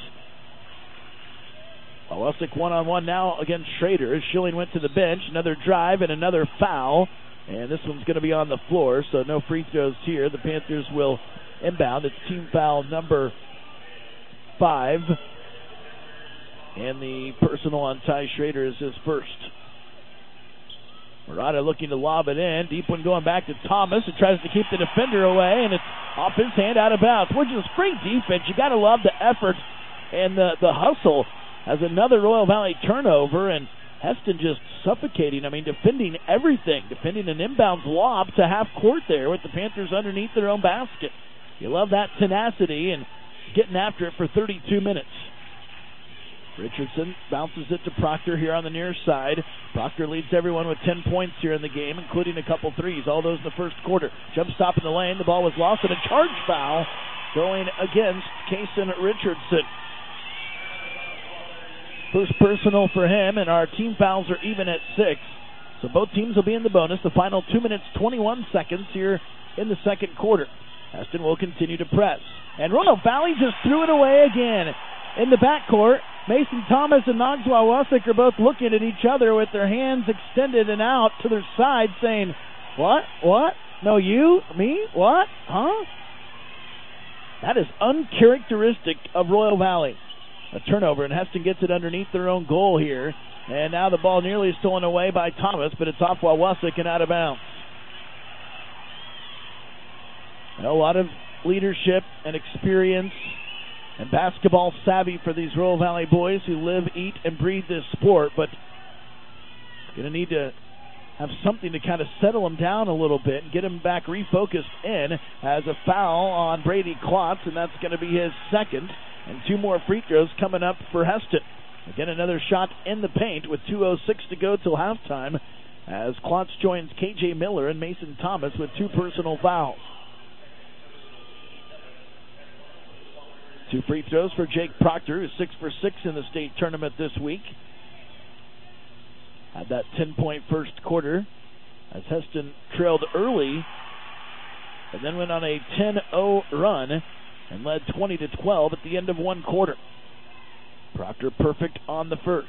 Wauwassek one-on-one now against Schrader as Schilling went to the bench. Another drive and another foul. And this one's going to be on the floor, so no free throws here. The Panthers will inbound. It's team foul number 5. And the personal on Ty Schrader is his first. Murata looking to lob it in. Deep one going back to Thomas. It tries to keep the defender away, and it's off his hand, out of bounds. Which is great defense. You got to love the effort and the hustle. As another Royal Valley turnover, and Heston just suffocating. I mean, defending everything. Defending an inbounds lob to half court there with the Panthers underneath their own basket. You love that tenacity and getting after it for 32 minutes. Richardson bounces it to Proctor here on the near side. Proctor leads everyone with 10 points here in the game, including a couple threes. All those in the first quarter. Jump stop in the lane. The ball was lost, and a charge foul going against Kason Richardson. First personal for him, and our team fouls are even at 6. So both teams will be in the bonus. The final 2 minutes, 21 seconds here in the second quarter. Heston will continue to press. And Royal Valley just threw it away again. In the backcourt, Mason Thomas and Noggs Wawasek are both looking at each other with their hands extended and out to their side saying, what? What? No, you? Me? What? Huh? That is uncharacteristic of Royal Valley. A turnover, and Heston gets it underneath their own goal here. And now the ball nearly stolen away by Thomas, but it's off Wawasek and out of bounds. And a lot of leadership and experience and basketball savvy for these Royal Valley boys who live, eat, and breathe this sport, but going to need to have something to kind of settle them down a little bit and get them back refocused in as a foul on Brady Klotz, and that's going to be his second. And 2 more free throws coming up for Heston. Again, another shot in the paint with 2:06 to go till halftime as Klotz joins K.J. Miller and Mason Thomas with 2 personal fouls. 2 free throws for Jake Proctor, who's 6 for 6 in the state tournament this week. Had that 10-point first quarter as Heston trailed early and then went on a 10-0 run and led 20-12 at the end of 1 quarter. Proctor perfect on the first.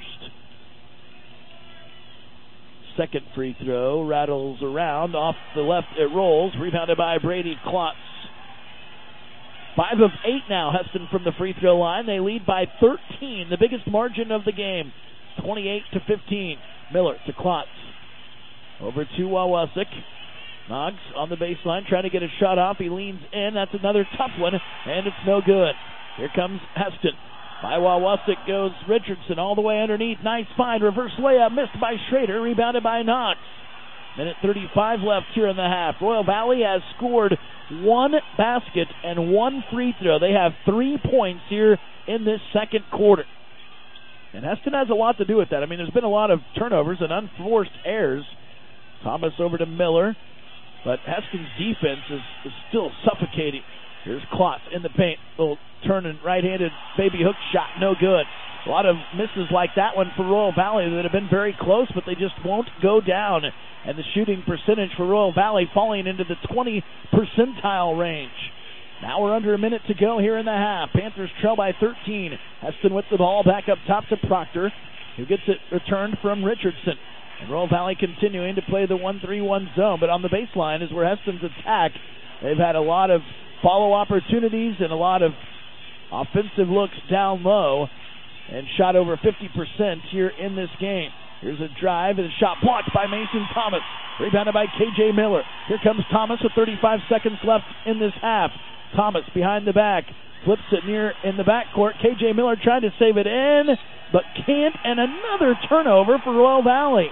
Second free throw rattles around. Off the left it rolls. Rebounded by Brady Klotz. 5 of 8 now, Heston from the free throw line. They lead by 13, the biggest margin of the game. 28-15. Miller to Klotz. Over to Wawasek. Noggs on the baseline trying to get a shot off. He leans in. That's another tough one, and it's no good. Here comes Heston. By Wawasek goes Richardson all the way underneath. Nice find. Reverse layup missed by Schrader. Rebounded by Knox. Minute 35 left here in the half. Royal Valley has scored 1 basket and 1 free throw. They have 3 points here in this second quarter. And Heston has a lot to do with that. I mean, there's been a lot of turnovers and unforced errors. Thomas over to Miller. But Heston's defense is still suffocating. Here's Klotz in the paint. Little turning right-handed baby hook shot. No good. A lot of misses like that one for Royal Valley that have been very close, but they just won't go down. And the shooting percentage for Royal Valley falling into the 20 percentile range. Now we're under a minute to go here in the half. Panthers trail by 13. Heston with the ball back up top to Proctor, who gets it returned from Richardson. And Royal Valley continuing to play the 1-3-1 zone, but on the baseline is where Heston's attack. They've had a lot of follow opportunities and a lot of offensive looks down low and shot over 50% here in this game. Here's a drive and a shot blocked by Mason Thomas. Rebounded by K.J. Miller. Here comes Thomas with 35 seconds left in this half. Thomas behind the back. Flips it near in the backcourt. K.J. Miller trying to save it in, but can't. And another turnover for Royal Valley.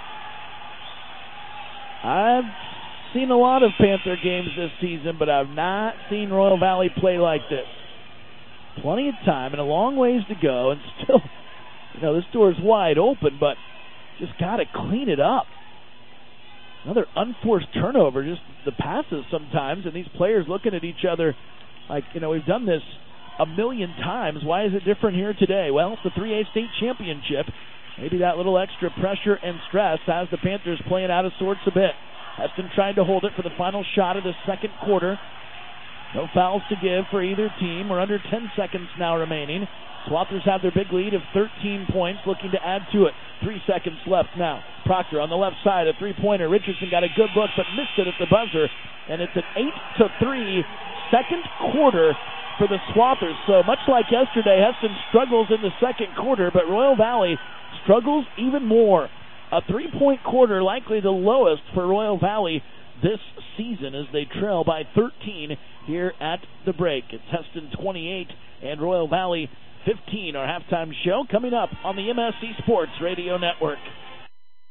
I've seen a lot of Panther games this season, but I've not seen Royal Valley play like this. Plenty of time and a long ways to go, and still, this door's wide open, but just got to clean it up. Another unforced turnover, just the passes sometimes, and these players looking at each other like, we've done this a million times. Why is it different here today? Well, it's the 3A state championship. Maybe that little extra pressure and stress has the Panthers playing out of sorts a bit. Heston trying to hold it for the final shot of the second quarter. No fouls to give for either team. We're under 10 seconds now remaining. Swathers have their big lead of 13 points, looking to add to it. 3 seconds left now. Proctor on the left side, a three-pointer. Richardson got a good look, but missed it at the buzzer. And it's an 8-3 second quarter for the Swathers. So much like yesterday, Heston struggles in the second quarter, but Royal Valley struggles even more. A 3-point quarter, likely the lowest for Royal Valley this season as they trail by 13 here at the break. It's Heston 28 and Royal Valley 15. Our halftime show coming up on the MSC Sports Radio Network.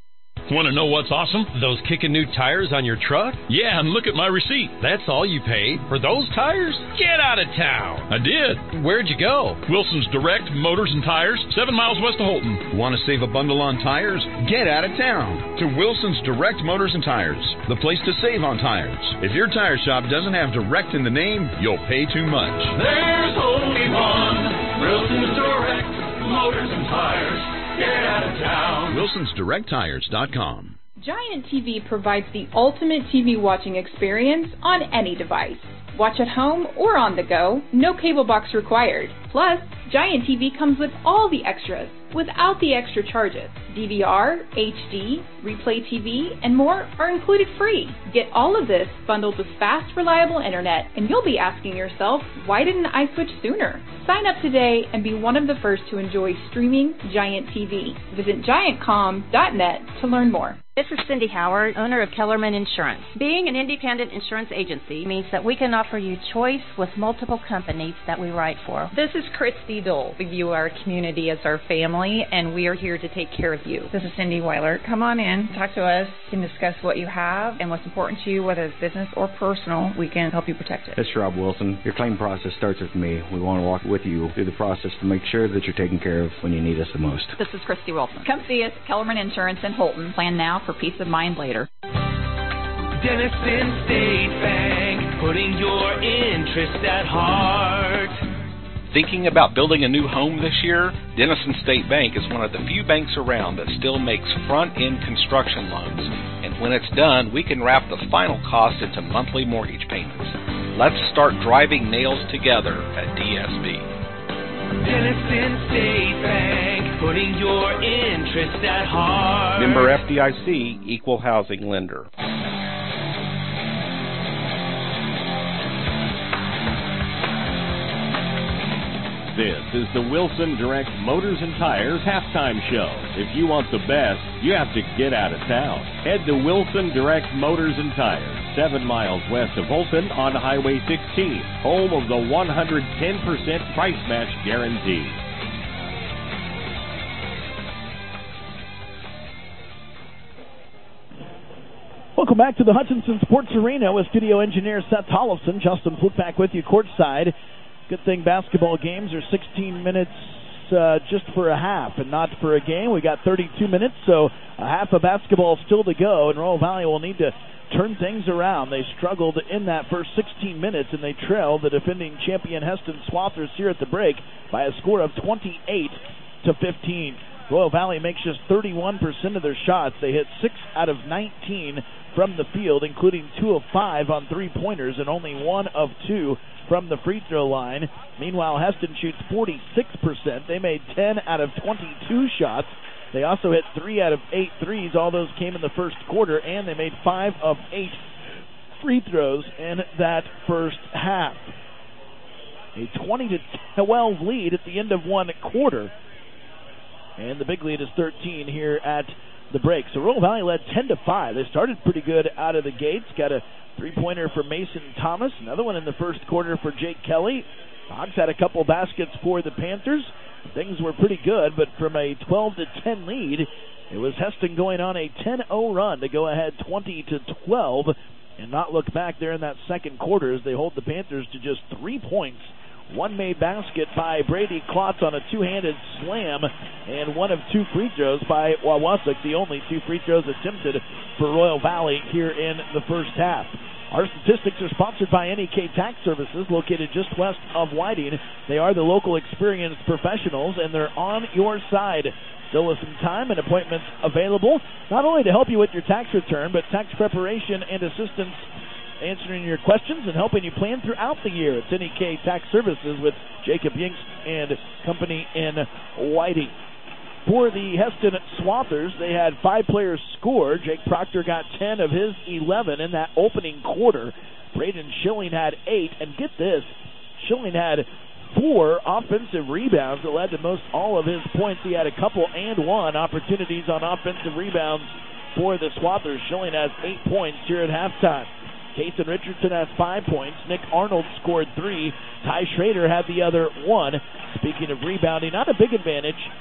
Want to know what's awesome? Those kicking new tires on your truck? Yeah, and look at my receipt. That's all you paid for those tires? Get out of town. I did. Where'd you go? Wilson's Direct Motors and Tires, 7 miles west of Holton. Want to save a bundle on tires? Get out of town to Wilson's Direct Motors and Tires, the place to save on tires. If your tire shop doesn't have Direct in the name, you'll pay too much. There's only one Wilson's Direct Motors and Tires. Get out of town. WilsonsDirectTires.com. Giant TV provides the ultimate TV watching experience on any device. Watch at home or on the go, no cable box required. Plus, Giant TV comes with all the extras without the extra charges. DVR, HD, Replay TV, and more are included free. Get all of this bundled with fast, reliable internet, and you'll be asking yourself, why didn't I switch sooner? Sign up today and be one of the first to enjoy streaming Giant TV. Visit giantcom.net to learn more. This is Cindy Howard, owner of Kellerman Insurance. Being an independent insurance agency means that we can offer you choice with multiple companies that we write for. This is Christy Dole. We view our community as our family, and we are here to take care of you. This is Cindy Weiler. Come on in, talk to us, and discuss what you have and what's important to you, whether it's business or personal. We can help you protect it. This is Rob Wilson. Your claim process starts with me. We want to walk with you through the process to make sure that you're taken care of when you need us the most. This is Christy Wilson. Come see us at Kellerman Insurance in Holton. Plan now for peace of mind later. Denison State Bank, putting your interest at heart. Thinking about building a new home this year? Denison State Bank is one of the few banks around that still makes front-end construction loans. And when it's done, we can wrap the final cost into monthly mortgage payments. Let's start driving nails together at DSB. Denison State Bank, putting your interest at heart. Member FDIC, Equal Housing Lender. This is the Wilson Direct Motors and Tires halftime show. If you want the best, you have to get out of town. Head to Wilson Direct Motors and Tires, 7 miles west of Holton on Highway 16, home of the 110% price match guarantee. Welcome back to the Hutchinson Sports Arena with studio engineer Seth Tollefson. Justin Fluke back with you courtside. Good thing basketball games are 16 minutes just for a half and not for a game. We got 32 minutes, so a half of basketball still to go, and Royal Valley will need to turn things around. They struggled in that first 16 minutes, and they trailed the defending champion Heston Swathers here at the break by a score of 28-15. Royal Valley makes just 31% of their shots. They hit 6 out of 19 from the field, including 2 of 5 on three-pointers and only 1 of 2 from the free throw line. Meanwhile, Heston shoots 46%. They made 10 out of 22 shots. They also hit 3 out of 8 threes. All those came in the first quarter, and they made 5 of 8 free throws in that first half. A 20-12 lead at the end of one quarter. And the big lead is 13 here at the break. So Royal Valley led 10-5. They started pretty good out of the gates. Got a three-pointer for Mason Thomas. Another one in the first quarter for Jake Kelly. Hogs had a couple baskets for the Panthers. Things were pretty good, but from a 12-10 lead, it was Heston going on a 10-0 run to go ahead 20-12 and not look back there in that second quarter as they hold the Panthers to just 3 points. One made basket by Brady Klotz on a two-handed slam, and 1 of 2 free throws by Wawasek, the only 2 free throws attempted for Royal Valley here in the first half. Our statistics are sponsored by NEK Tax Services, located just west of Whiting. They are the local experienced professionals, and they're on your side. Still with some time and appointments available, not only to help you with your tax return, but tax preparation and assistance answering your questions and helping you plan throughout the year. It's NEK Tax Services with Jacob Yinks and company in Whiting. For the Heston Swathers, they had 5 players score. Jake Proctor got 10 of his 11 in that opening quarter. Braden Schilling had 8, and get this, Schilling had 4 offensive rebounds that led to most all of his points. He had a couple and 1 opportunities on offensive rebounds for the Swathers. Schilling has 8 points here at halftime. Kason Richardson has 5 points. Nick Arnold scored 3. Ty Schrader had the other 1. Speaking of rebounding, not a big advantage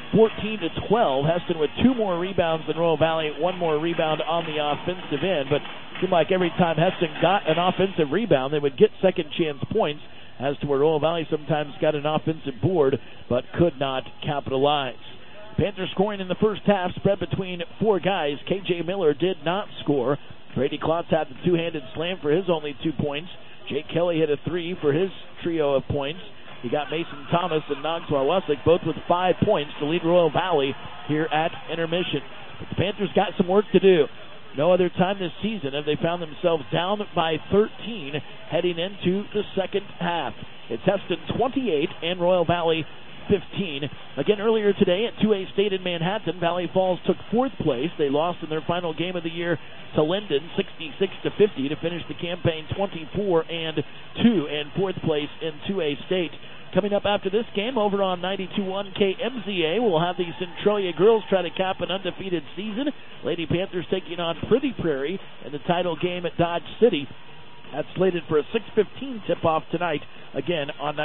14-12. Heston with 2 more rebounds than Royal Valley, 1 more rebound on the offensive end. But it seemed like every time Heston got an offensive rebound, they would get second chance points, as to where Royal Valley sometimes got an offensive board but could not capitalize. Panthers scoring in the first half, spread between 4 guys. K.J. Miller did not score. Brady Klotz had the two-handed slam for his only 2 points. Jake Kelly hit a 3 for his trio of points. You got Mason Thomas and Nogswar Westlake, both with 5 points to lead Royal Valley here at intermission. But the Panthers got some work to do. No other time this season have they found themselves down by 13 heading into the second half. It's Heston 28 and Royal Valley 15. Again, earlier today at 2A State in Manhattan, Valley Falls took 4th place. They lost in their final game of the year to Linden 66-50 to finish the campaign 24-2 and 4th place in 2A State. Coming up after this game over on 92.1 KMZA, we'll have the Centralia girls try to cap an undefeated season. Lady Panthers taking on Pretty Prairie in the title game at Dodge City. That's slated for a 6:15 tip-off tonight, again on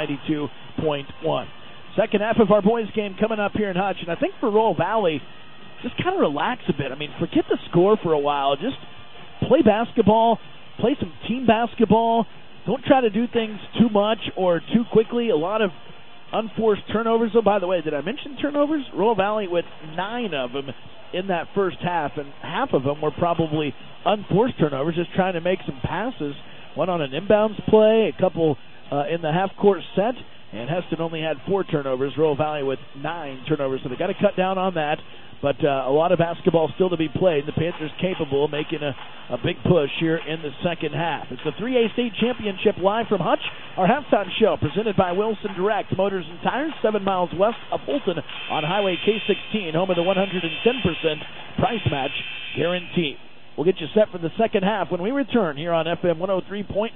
92.1. Second half of our boys game coming up here in Hutch, and I think for Royal Valley, just kind of relax a bit. I mean, forget the score for a while. Just play basketball, play some team basketball. Don't try to do things too much or too quickly. A lot of unforced turnovers. Oh, by the way, did I mention turnovers? Royal Valley with 9 of them in that first half, and half of them were probably unforced turnovers, just trying to make some passes. One on an inbounds play, a couple in the half-court set, and Heston only had 4 turnovers. Royal Valley with 9 turnovers, so they got to cut down on that. But a lot of basketball still to be played. The Panthers capable of making a big push here in the second half. It's the 3A State Championship live from Hutch. Our halftime show presented by Wilson Direct Motors and Tires, 7 miles west of Fulton on Highway K16, home of the 110% price match guarantee. We'll get you set for the second half when we return here on FM 103.9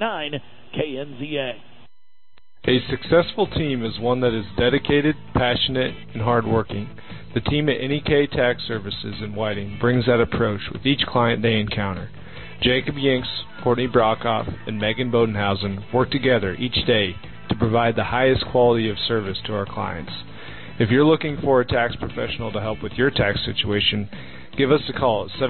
KNZA. A successful team is one that is dedicated, passionate, and hardworking. The team at NEK Tax Services in Whiting brings that approach with each client they encounter. Jacob Yinks, Courtney Brockhoff, and Megan Bodenhausen work together each day to provide the highest quality of service to our clients. If you're looking for a tax professional to help with your tax situation, give us a call at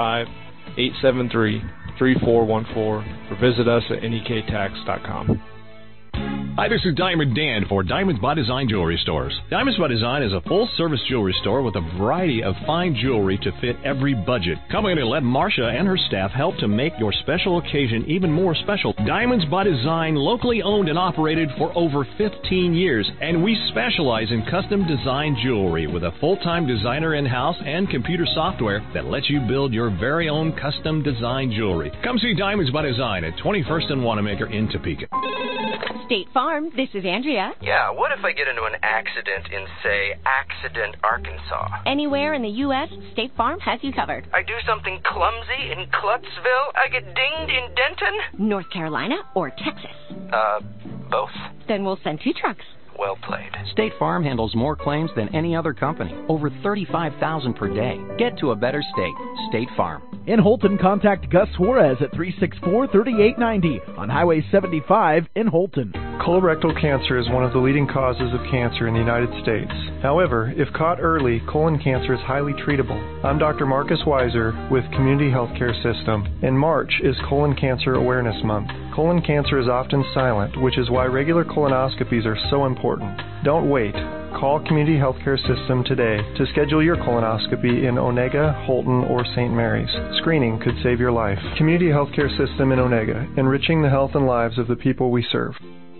785-873-3414 or visit us at nektax.com. Hi, this is Diamond Dan for Diamonds by Design Jewelry Stores. Diamonds by Design is a full-service jewelry store with a variety of fine jewelry to fit every budget. Come in and let Marcia and her staff help to make your special occasion even more special. Diamonds by Design, locally owned and operated for over 15 years, and we specialize in custom design jewelry with a full-time designer in-house and computer software that lets you build your very own custom design jewelry. Come see Diamonds by Design at 21st and Wanamaker in Topeka. State Farm, this is Andrea. Yeah, what if I get into an accident in, say, Accident, Arkansas? Anywhere in the U.S., State Farm has you covered. I do something clumsy in Cluttsville, I get dinged in Denton? North Carolina or Texas? Both. Then we'll send 2 trucks. Well played. State Farm handles more claims than any other company. Over 35,000 per day. Get to a better state. State Farm. In Holton, contact Gus Suarez at 364-3890 on Highway 75 in Holton. Colorectal cancer is one of the leading causes of cancer in the United States. However, if caught early, colon cancer is highly treatable. I'm Dr. Marcus Weiser with Community Healthcare System, and March is Colon Cancer Awareness Month. Colon cancer is often silent, which is why regular colonoscopies are so important. Don't wait. Call Community Healthcare System today to schedule your colonoscopy in Onega, Holton, or St. Mary's. Screening could save your life. Community Healthcare System in Onega, enriching the health and lives of the people we serve.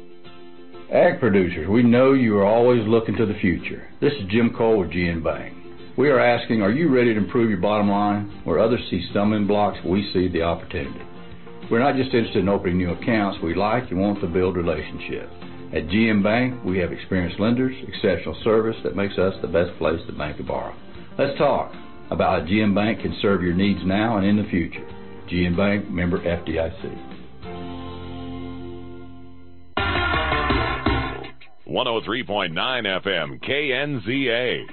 Ag producers, we know you are always looking to the future. This is Jim Cole with GN Bank. We are asking, are you ready to improve your bottom line? Where others see stumbling blocks, we see the opportunity. We're not just interested in opening new accounts. We like and want to build relationships. At GM Bank, we have experienced lenders, exceptional service that makes us the best place to bank and borrow. Let's talk about how GM Bank can serve your needs now and in the future. GM Bank, member FDIC. 103.9 FM, KNZA.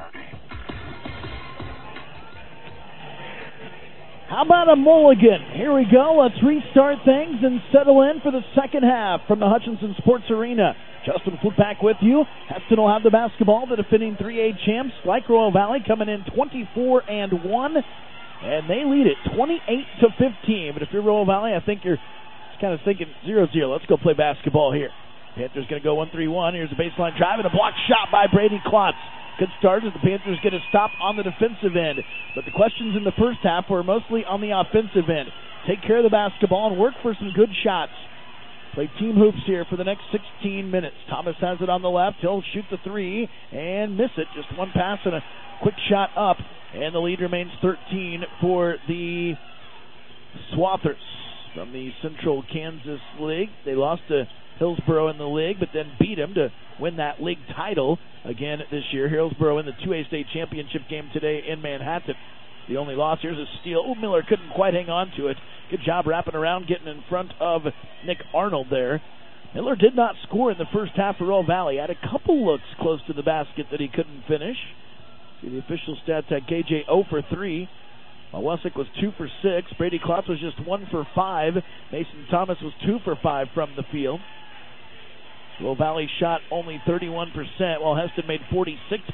How about a mulligan? Here we go. Let's restart things and settle in for the second half from the Hutchinson Sports Arena. Justin Fluke back with you. Heston will have the basketball. The defending 3A champs, like Royal Valley, coming in 24-1, and they lead it 28-15. But if you're Royal Valley, I think you're kind of thinking 0-0. Let's go play basketball here. Panthers going to go 1-3-1. Here's a baseline drive and a block shot by Brady Klotz. Good start as the Panthers get a stop on the defensive end. But the questions in the first half were mostly on the offensive end. Take care of the basketball and work for some good shots. Play team hoops here for the next 16 minutes. Thomas has it on the left. He'll shoot the three and miss it. Just one pass and a quick shot up. And the lead remains 13 for the Swathers from the Central Kansas League. They lost to Hillsboro in the league, but then beat them to win that league title again this year. Hillsboro in the 2A state championship game today in Manhattan. The only loss, here's a steal. Miller couldn't quite hang on to it. Good job wrapping around, getting in front of Nick Arnold there. Miller did not score in the first half for Royal Valley. Had a couple looks close to the basket that he couldn't finish. See, the official stats had KJ 0 for 3. Wessex was 2 for 6. Brady Klotz was just 1 for 5. Mason Thomas was 2 for 5 from the field. Royal Valley shot only 31%, while Heston made 46%.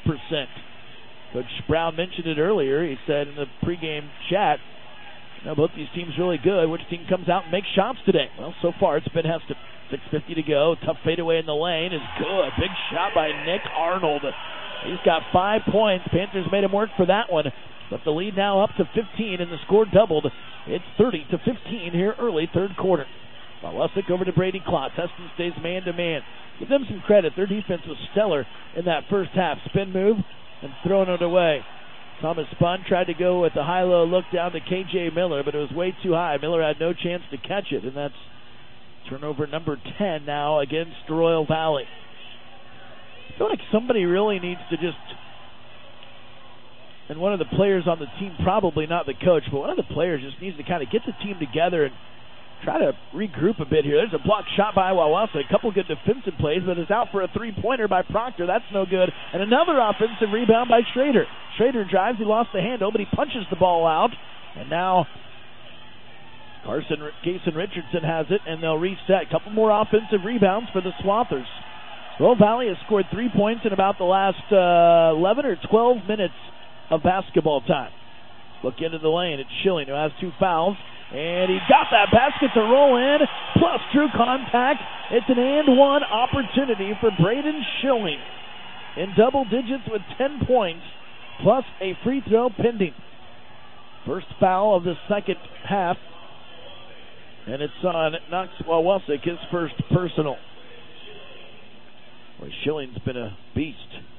Coach Brown mentioned it earlier. He said in the pregame chat, both these teams really good. Which team comes out and makes shots today? Well, so far it's been Heston. 6:50 to go. Tough fadeaway in the lane is good. Big shot by Nick Arnold. He's got 5 points. Panthers made him work for that one. But the lead now up to 15, and the score doubled. It's 30-15 here early third quarter. Wessex over to Brady Klotz. Heston stays man-to-man. Give them some credit. Their defense was stellar in that first half. Spin move and throwing it away. Thomas spun, tried to go with a high-low look down to K.J. Miller, but it was way too high. Miller had no chance to catch it, and that's turnover number 10 now against Royal Valley. I feel like somebody really needs to just, and one of the players on the team, probably not the coach, but one of the players just needs to kind of get the team together and try to regroup a bit here. There's a block shot by Wawasa. A couple good defensive plays, but it's out for a three-pointer by Proctor. That's no good. And another offensive rebound by Schrader. Schrader drives. He lost the handle, but he punches the ball out. And now Jason Richardson has it, and they'll reset. A couple more offensive rebounds for the Swathers. Royal Valley has scored 3 points in about the last 11 or 12 minutes of basketball time. Look into the lane. It's Schilling, who has 2 fouls. And he got that basket to roll in, plus true contact. It's an and one opportunity for Braden Schilling in double digits with 10 points, plus a free throw pending. First foul of the second half, and it's on Knox Wawasek, his first personal. Boy, Schilling's been a beast,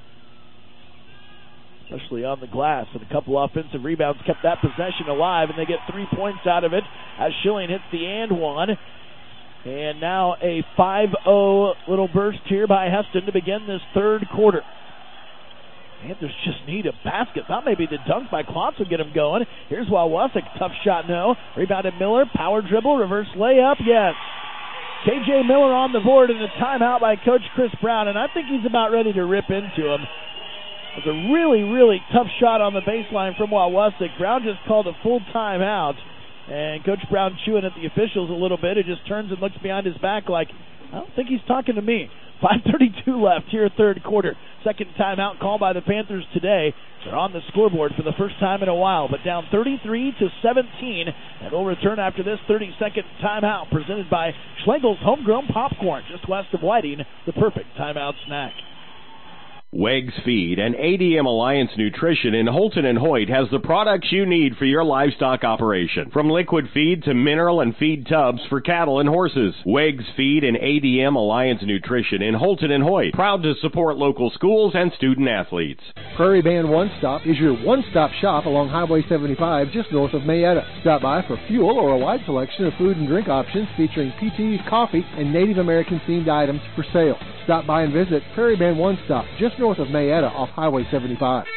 especially on the glass, and a couple offensive rebounds kept that possession alive, and they get 3 points out of it as Schilling hits the and one. And now a 5-0 little burst here by Heston to begin this third quarter. Panthers just need a basket. Thought maybe the dunk by Klotz would get him going. Here's Wawasek, tough shot, no. Rebounded Miller, power dribble, reverse layup, yes. K.J. Miller on the board, and a timeout by Coach Chris Brown, and I think he's about ready to rip into him. It was a really, really tough shot on the baseline from Wawasek. Brown just called a full timeout, and Coach Brown chewing at the officials a little bit. He just turns and looks behind his back like, I don't think he's talking to me. 5:32 left here, third quarter. Second timeout call by the Panthers today. They're on the scoreboard for the first time in a while, but down 33-17, and we'll return after this 30-second timeout presented by Schlegel's Homegrown Popcorn, just west of Whiting, the perfect timeout snack. Wegs Feed and ADM Alliance Nutrition in Holton and Hoyt has the products you need for your livestock operation. From liquid feed to mineral and feed tubs for cattle and horses. Wegs Feed and ADM Alliance Nutrition in Holton and Hoyt. Proud to support local schools and student athletes. Prairie Band One Stop is your one-stop shop along Highway 75 just north of Mayetta. Stop by for fuel or a wide selection of food and drink options featuring PT's coffee and Native American themed items for sale. Stop by and visit Prairie Band One Stop just north of Mayetta off Highway 75.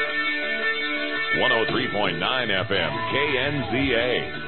103.9 FM, KNZA.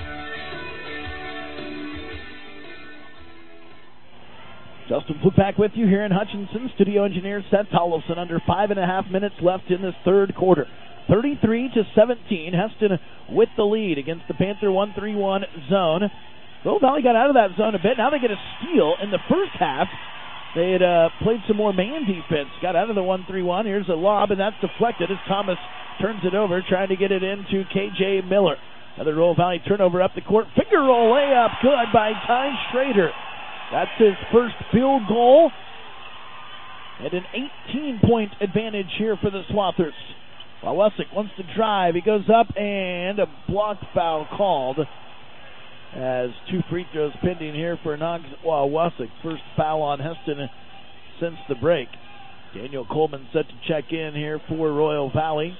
Justin Fluke back with you here in Hutchinson. Studio engineer Seth Tollefson. Under 5.5 minutes left in this third quarter. 33-17, Heston with the lead against the Panther 1-3-1 zone. Royal Valley got out of that zone a bit. Now they get a steal in the first half. they had played some more man defense. Got out of the 1-3-1. Here's a lob, and that's deflected as Thomas turns it over, trying to get it into K.J. Miller. Another Royal Valley turnover up the court. Finger roll layup, good by Ty Schrader. That's his first field goal. And an 18-point advantage here for the Swathers. Wawesek wants to drive. He goes up, and a block foul called. As 2 free throws pending here for Wawesek. First foul on Heston since the break. Daniel Coleman set to check in here for Royal Valley.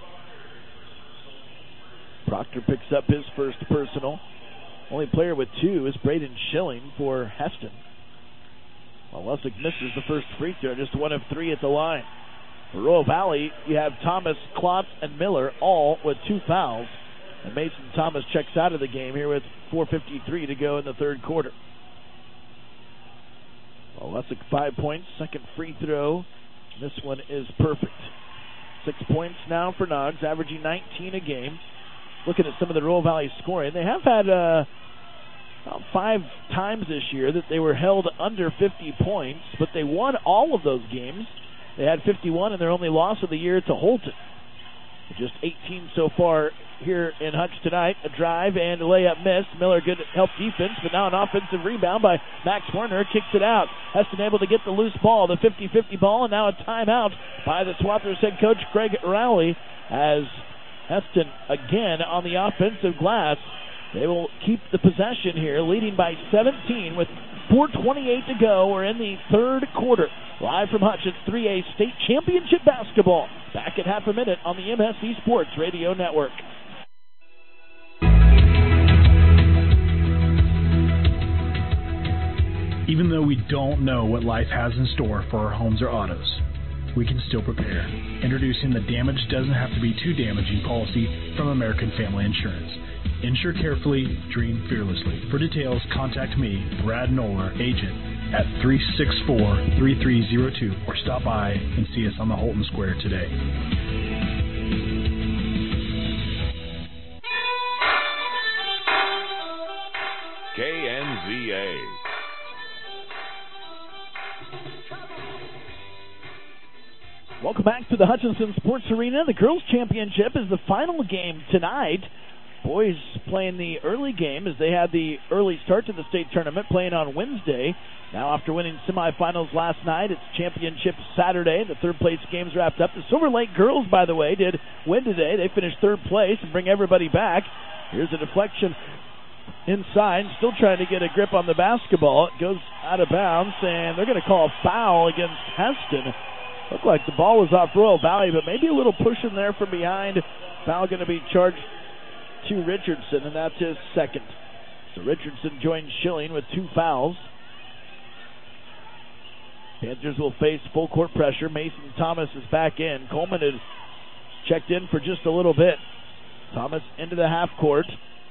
Proctor picks up his first personal. Only player with 2 is Braden Schilling for Heston. Wawesek misses the first free throw, just 1 of 3 at the line. For Royal Valley, you have Thomas, Klotz, and Miller all with 2 fouls. And Mason Thomas checks out of the game here with 4:53 to go in the third quarter. Wawesek 5 points, second free throw. This one is perfect. 6 points now for Noggs, averaging 19 a game. Looking at some of the Royal Valley scoring, they have had about 5 times this year that they were held under 50 points, but they won all of those games. They had 51 in their only loss of the year to Holton. Just 18 so far here in Hutch tonight. A drive and a layup miss. Miller good help defense, but now an offensive rebound by Max Werner. Kicks it out. Heston able to get the loose ball, the 50-50 ball, and now a timeout by the Swathers head coach Greg Rowley as Heston again on the offensive glass. They will keep the possession here, leading by 17 with 4:28 to go. We're in the third quarter. Live from Hutch, it's 3A State Championship Basketball. Back at half a minute on the MSC Sports Radio Network. Even though we don't know what life has in store for our homes or autos, we can still prepare. Introducing the Damage Doesn't Have to Be Too Damaging policy from American Family Insurance. Insure carefully, dream fearlessly. For details, contact me, Brad Noller, agent, at 364-3302, or stop by and see us on the Holton Square today. KNZA. Welcome back to the Hutchinson Sports Arena. The Girls Championship is the final game tonight. Boys playing the early game as they had the early start to the state tournament, playing on Wednesday. Now after winning semifinals last night, it's championship Saturday. The third place game's wrapped up. The Silver Lake girls, by the way, did win today. They finished third place and bring everybody back. Here's a deflection inside, still trying to get a grip on the basketball. It goes out of bounds, and they're going to call a foul against Heston. Looked like the ball was off Royal Valley, but maybe a little push in there from behind. Foul going to be charged to Richardson, and that's his second. So Richardson joins Schilling with 2 fouls. Panthers will face full court pressure. Mason Thomas is back in. Coleman has checked in for just a little bit. Thomas into the half court.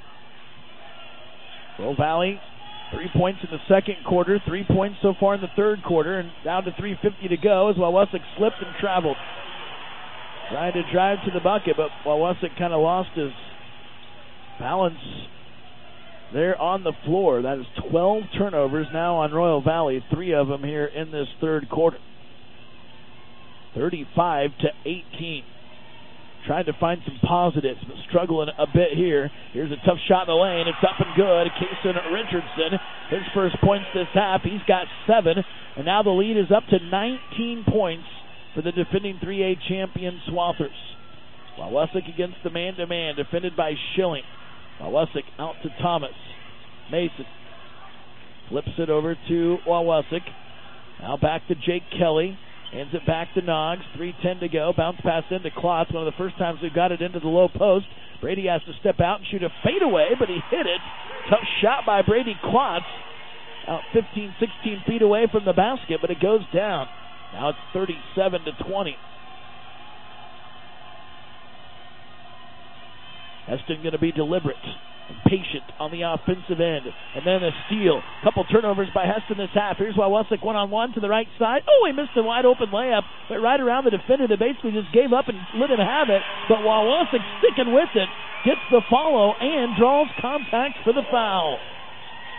Royal Valley, 3 points in the second quarter, 3 points so far in the third quarter, and down to 3:50 to go as Wawesek slipped and traveled. Trying to drive to the bucket, but Wawesek kind of lost his balance there on the floor. That is 12 turnovers now on Royal Valley, 3 of them here in this third quarter. 35-18. Trying to find some positives, but struggling a bit here. Here's a tough shot in the lane. It's up and good. Kason Richardson, his first points this half. He's got 7, and now the lead is up to 19 points for the defending 3A champion Swathers. Wawesek against the man-to-man, defended by Schilling. Wawesek out to Thomas. Mason flips it over to Wawesek. Now back to Jake Kelly. Hands it back to Noggs. 3:10 to go. Bounce pass into Klotz. One of the first times we've got it into the low post. Brady has to step out and shoot a fadeaway, but he hit it. Tough shot by Brady Klotz. Out 15, 16 feet away from the basket, but it goes down. Now it's 37-20. Heston going to be deliberate and patient on the offensive end. And then a steal. Couple turnovers by Heston this half. Here's Wawesek one-on-one to the right side. Oh, he missed a wide-open layup. Went right around the defender that basically just gave up and let him have it. But Wawesek sticking with it. Gets the follow and draws contact for the foul.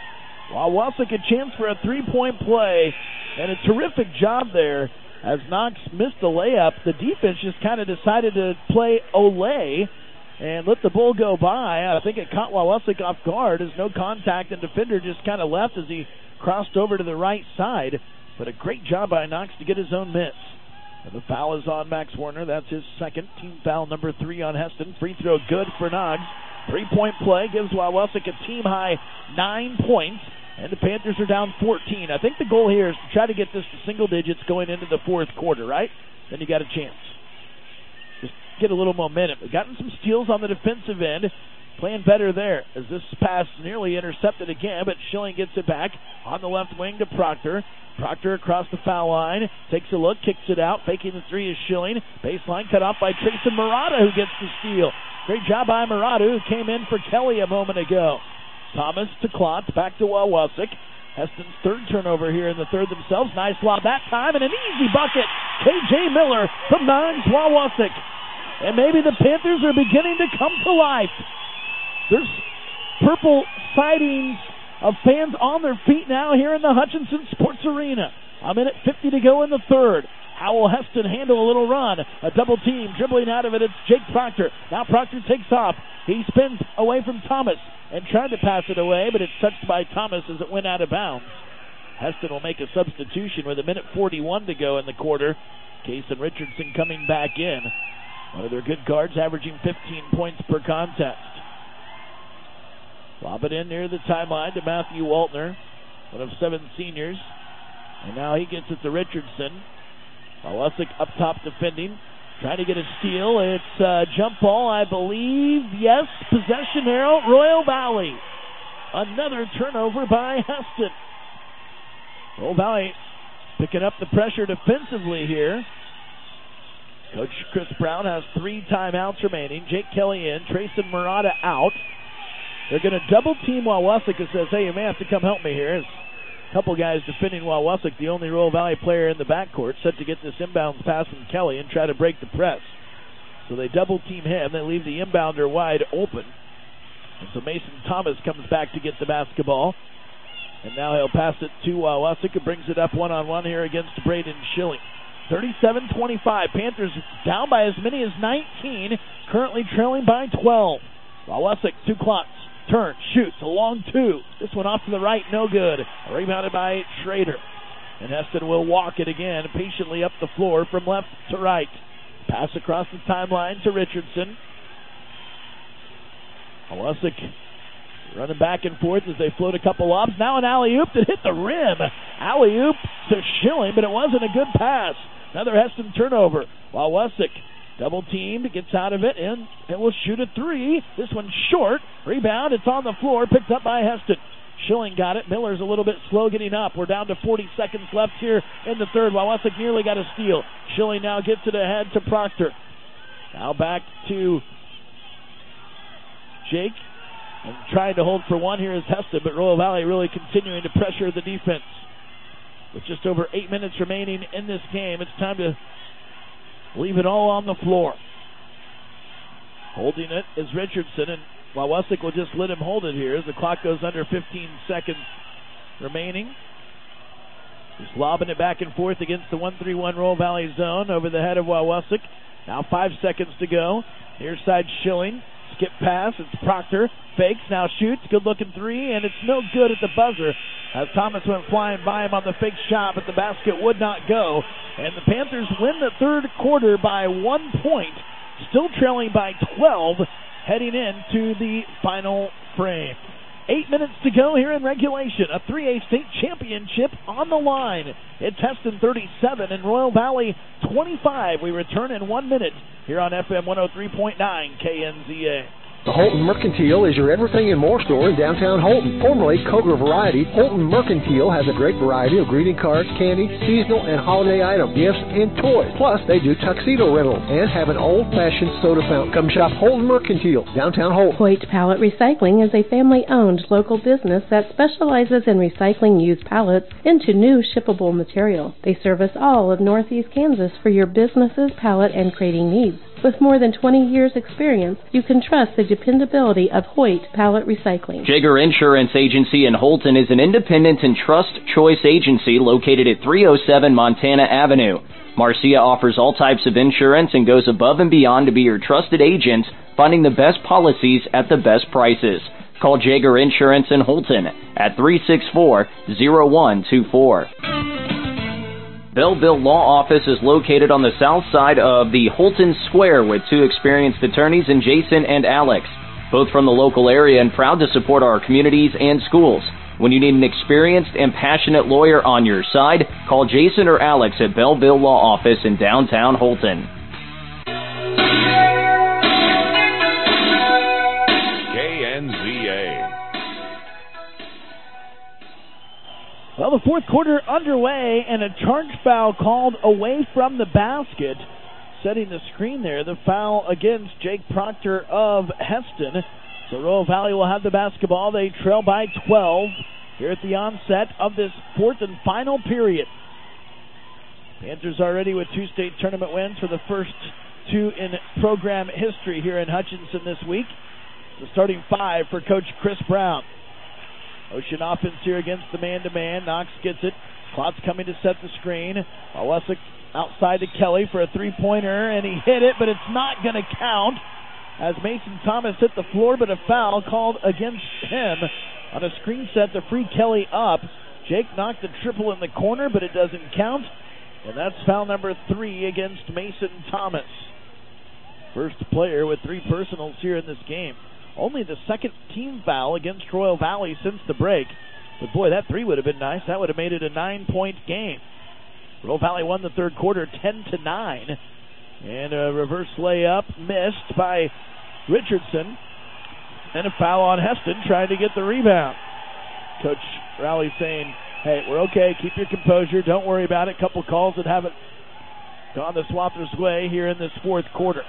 Wawasek a chance for a three-point play, and a terrific job there as Knox missed the layup. The defense just kind of decided to play Olay and let the ball go by. I think it caught Wawasek off guard as no contact, and defender just kind of left as he crossed over to the right side. But a great job by Knox to get his own miss. And the foul is on Max Warner. That's his second. Team foul number 3 on Heston. Free throw good for Noggs. Three-point play gives Wawasek a team-high 9 points. And the Panthers are down 14. I think the goal here is to try to get this to single digits going into the fourth quarter, right? Then you got a chance. Just get a little momentum. We've gotten some steals on the defensive end. Playing better there as this pass nearly intercepted again, but Schilling gets it back on the left wing to Proctor. Proctor across the foul line, takes a look, kicks it out. Faking the three is Schilling. Baseline cut off by Trayson Murata, who gets the steal. Great job by Murata, who came in for Kelly a moment ago. Thomas to Klotz, back to Wawasek. Heston's third turnover here in the third themselves. Nice lob that time, and an easy bucket. K.J. Miller from Noggs Wawasek. And maybe the Panthers are beginning to come to life. There's purple sightings of fans on their feet now here in the Hutchinson Sports Arena. A minute 50 to go in the third. How will Heston handle a little run? A double team, dribbling out of it. It's Jake Proctor. Now Proctor takes off. He spins away from Thomas and tried to pass it away, but it's touched by Thomas as it went out of bounds. Heston will make a substitution with a minute 41 to go in the quarter. Kason Richardson coming back in. One of their good guards, averaging 15 points per contest. Lob it in near the timeline to Matthew Waltner, one of 7 seniors. And now he gets it to Richardson. Wawasek up top defending, trying to get a steal. It's a jump ball, I believe. Yes, possession arrow, Royal Valley. Another turnover by Heston. Royal Valley picking up the pressure defensively here. Coach Chris Brown has 3 timeouts remaining. Jake Kelly in, Trayson Murata out. They're going to double team Wawasek, who says, hey, you may have to come help me here. There's a couple guys defending Wawasek, the only Royal Valley player in the backcourt, set to get this inbounds pass from Kelly and try to break the press. So they double team him. They leave the inbounder wide open. And so Mason Thomas comes back to get the basketball. And now he'll pass it to Wawasek, who brings it up one-on-one here against Braden Schilling. 37-25. Panthers down by as many as 19, currently trailing by 12. Wawasek to Klotz. Turn, shoots, a long 2. This one off to the right, no good. Rebounded by Schrader. And Heston will walk it again, patiently up the floor from left to right. Pass across the timeline to Richardson. Wawasek running back and forth as they float a couple lobs. Now an alley-oop that hit the rim. Alley-oop to Schilling, but it wasn't a good pass. Another Heston turnover. Wawasek double teamed, gets out of it, and it will shoot a 3. This one's short. Rebound, it's on the floor, picked up by Heston. Schilling got it. Miller's a little bit slow getting up. We're down to 40 seconds left here in the third. Wawasek nearly got a steal. Schilling now gets it ahead to Proctor. Now back to Jake. And trying to hold for one here is Heston, but Royal Valley really continuing to pressure the defense. With just over 8 minutes remaining in this game, it's time to leave it all on the floor. Holding it is Richardson, and Wawasek will just let him hold it here as the clock goes under 15 seconds remaining. Just lobbing it back and forth against the 1-3-1 Royal Valley zone over the head of Wawasek. Now 5 seconds to go. Near side Schilling. Skip pass. It's Proctor. Fakes. Now shoots. Good looking 3. And it's no good at the buzzer as Thomas went flying by him on the fake shot, but the basket would not go. And the Panthers win the third quarter by 1 point. Still trailing by 12 heading into the final frame. 8 minutes to go here in regulation. A 3A state championship on the line. It's Heston 37 and Royal Valley 25. We return in 1 minute here on FM 103.9 KNZA. The Holton Mercantile is your everything and more store in downtown Holton. Formerly Koger Variety, Holton Mercantile has a great variety of greeting cards, candy, seasonal and holiday items, gifts, and toys. Plus, they do tuxedo rental and have an old-fashioned soda fountain. Come shop Holton Mercantile, downtown Holton. Hoyt Pallet Recycling is a family-owned local business that specializes in recycling used pallets into new shippable material. They service all of Northeast Kansas for your business's pallet and crating needs. With more than 20 years' experience, you can trust the dependability of Hoyt Pallet Recycling. Jaeger Insurance Agency in Holton is an independent and trust choice agency located at 307 Montana Avenue. Marcia offers all types of insurance and goes above and beyond to be your trusted agent, finding the best policies at the best prices. Call Jaeger Insurance in Holton at 364-0124. Belleville Law Office is located on the south side of the Holton Square with two experienced attorneys in Jason and Alex, both from the local area and proud to support our communities and schools. When you need an experienced and passionate lawyer on your side, call Jason or Alex at Belleville Law Office in downtown Holton. Well, the fourth quarter underway and a charge foul called away from the basket. Setting the screen there, the foul against Jake Proctor of Heston. So Royal Valley will have the basketball. They trail by 12 here at the onset of this fourth and final period. Panthers already with two state tournament wins for the first two in program history here in Hutchinson this week. The starting five for Coach Chris Brown. Ocean offense here against the man-to-man. Knox gets it. Klotz coming to set the screen. Wawasek outside to Kelly for a three-pointer, and he hit it, but it's not going to count as Mason Thomas hit the floor, but a foul called against him on a screen set to free Kelly up. Jake knocked the triple in the corner, but it doesn't count, and that's foul number 3 against Mason Thomas. First player with 3 personals here in this game. Only the second team foul against Royal Valley since the break. But boy, that 3 would have been nice. That would have made it a 9-point game. Royal Valley won the third quarter 10-9. And a reverse layup missed by Richardson. And a foul on Heston trying to get the rebound. Coach Rowley saying, hey, we're okay. Keep your composure. Don't worry about it. Couple calls that haven't gone the Swathers' way here in this fourth quarter.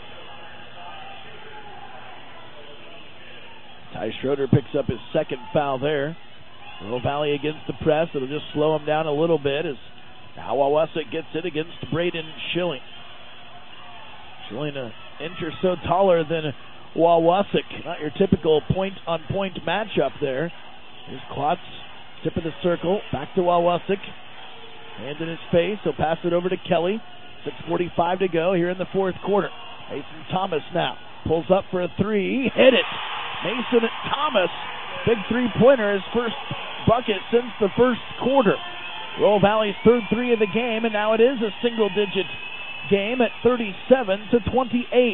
Ty Schroeder picks up his second foul there. Royal Valley against the press. It'll just slow him down a little bit as now Wawasek gets it against Braden Schilling. Schilling an inch or so taller than Wawasek. Not your typical point-on-point matchup there. Here's Klotz, tip of the circle. Back to Wawasek. Hand in his face. He'll pass it over to Kelly. 6:45 to go here in the fourth quarter. Mason Thomas now pulls up for a 3. Hit it. Mason Thomas, big three-pointer, his first bucket since the first quarter. Royal Valley's third 3 of the game, and now it is a single-digit game at 37-28.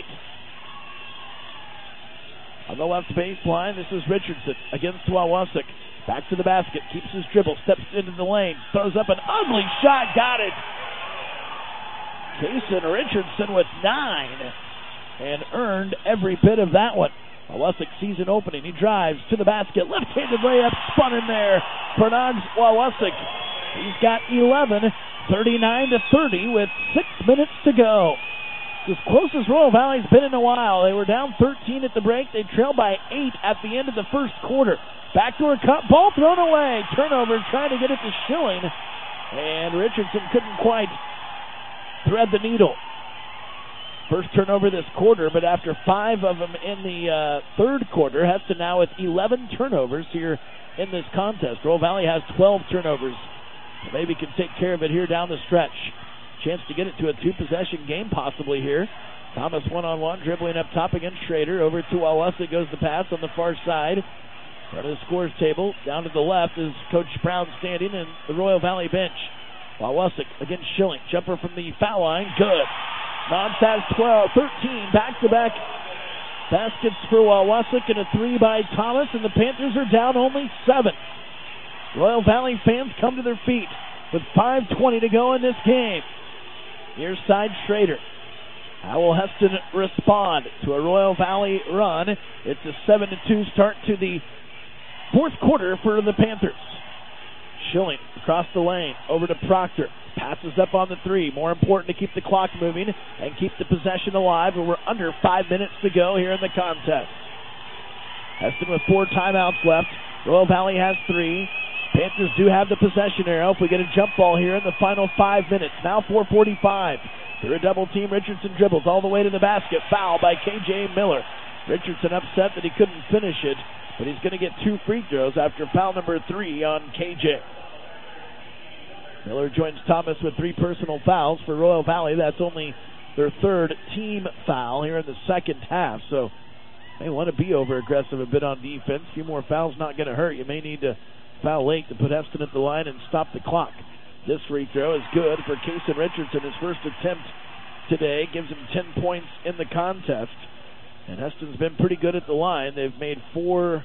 On the left baseline, this is Richardson against Wawasek. Back to the basket, keeps his dribble, steps into the lane, throws up an ugly shot, got it. Jason Richardson with 9 and earned every bit of that one. Wawasek sees an opening. He drives to the basket. Left-handed layup spun in there. Bernard Wawasek. He's got 11, 39-30 with 6 minutes to go. It's as close as Royal Valley's been in a while. They were down 13 at the break. They trailed by 8 at the end of the first quarter. Backdoor cut. Ball thrown away. Turnover trying to get it to Schilling. And Richardson couldn't quite thread the needle. First turnover this quarter, but after 5 of them in the third quarter, Heston now with 11 turnovers here in this contest. Royal Valley has 12 turnovers. Maybe can take care of it here down the stretch. Chance to get it to a 2-possession game possibly here. Thomas one-on-one dribbling up top against Schrader. Over to Wawasek goes the pass on the far side. Front of the scores table. Down to the left is Coach Brown standing in the Royal Valley bench. Wawasek against Schilling. Jumper from the foul line. Good. Knobs has 12, 13 back-to-back baskets for Wawasek and a 3 by Thomas, and the Panthers are down only 7. Royal Valley fans come to their feet with 5:20 to go in this game. Near side Schrader. How will Heston respond to a Royal Valley run? It's a 7-2 start to the fourth quarter for the Panthers. Schilling across the lane, over to Proctor. Passes up on the 3. More important to keep the clock moving and keep the possession alive. But we're under 5 minutes to go here in the contest. Heston with 4 timeouts left. Royal Valley has 3. Panthers do have the possession arrow if we get a jump ball here in the final 5 minutes. Now 4:45. Through a double team, Richardson dribbles all the way to the basket. Foul by K.J. Miller. Richardson upset that he couldn't finish it, but he's going to get 2 free throws after foul number 3 on K.J. Miller joins Thomas with 3 personal fouls for Royal Valley. That's only their 3rd team foul here in the second half, so they want to be over-aggressive a bit on defense. A few more fouls not going to hurt. You may need to foul late to put Heston at the line and stop the clock. This free throw is good for Kason Richardson. His first attempt today gives him 10 points in the contest. And Heston's been pretty good at the line. They've made 4.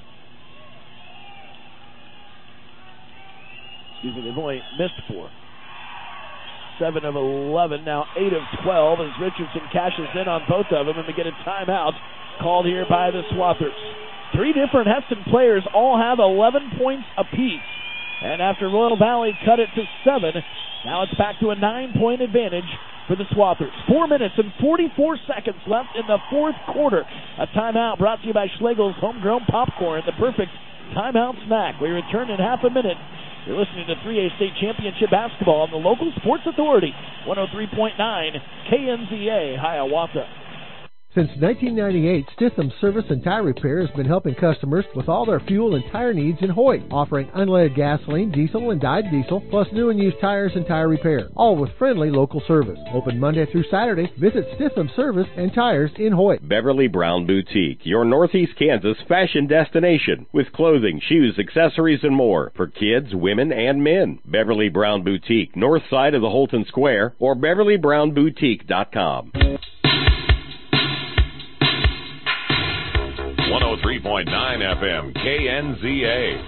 They've only missed 4. 7 of 11, now 8 of 12 as Richardson cashes in on both of them, and we get a timeout called here by the Swathers. 3 different Heston players all have 11 points apiece. And after Royal Valley cut it to 7, now it's back to a 9-point advantage for the Swathers. 4 minutes and 44 seconds left in the fourth quarter. A timeout brought to you by Schlegel's Homegrown Popcorn, the perfect timeout snack. We return in half a minute. You're listening to 3A State Championship Basketball on the local sports authority, 103.9 KNZA, Hiawatha. Since 1998, Stitham Service and Tire Repair has been helping customers with all their fuel and tire needs in Hoyt, offering unleaded gasoline, diesel, and dyed diesel, plus new and used tires and tire repair, all with friendly local service. Open Monday through Saturday. Visit Stitham Service and Tires in Hoyt. Beverly Brown Boutique, your Northeast Kansas fashion destination, with clothing, shoes, accessories, and more for kids, women, and men. Beverly Brown Boutique, north side of the Holton Square, or BeverlyBrownBoutique.com. 103.9 FM, KNZA.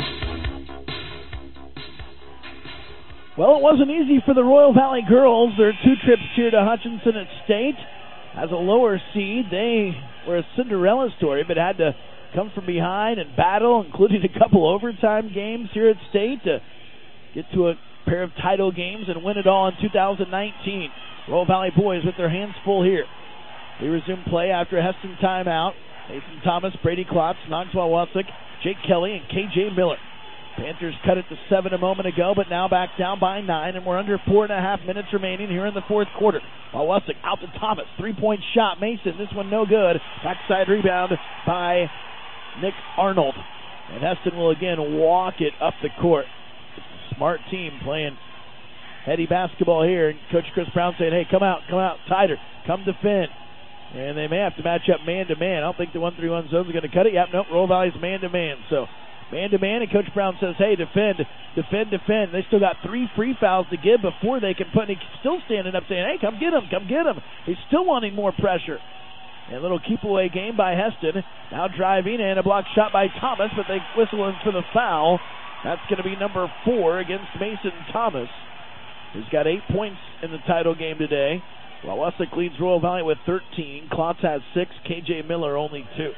Well, it wasn't easy for the Royal Valley girls. Their 2 trips here to Hutchinson at State. As a lower seed, they were a Cinderella story, but had to come from behind and battle, including a couple overtime games here at State, to get to a pair of title games and win it all in 2019. Royal Valley boys with their hands full here. They resume play after a Heston timeout. Mason Thomas, Brady Klotz, Knoxville Wasick, Jake Kelly, and K.J. Miller. Panthers cut it to 7 a moment ago, but now back down by 9, and we're under 4.5 minutes remaining here in the fourth quarter. Wasick out to Thomas, 3-point shot. Mason, this one no good. Backside rebound by Nick Arnold. And Heston will again walk it up the court. It's a smart team playing heady basketball here. And Coach Chris Brown saying, hey, come out, tighter, come defend. And they may have to match up man-to-man. I don't think the 1-3-1 zone is going to cut it. Yep, nope, Royal Valley's man-to-man. So, man-to-man, and Coach Brown says, hey, defend. They still got 3 free fouls to give before they can put, and he's still standing up saying, hey, come get him. He's still wanting more pressure. And a little keep-away game by Heston. Now driving, and a block shot by Thomas, but they whistle in for the foul. That's going to be number 4 against Mason Thomas, who's got 8 points in the title game today. Wasick leads Royal Valley with 13. Klotz has 6. K.J. Miller only 2.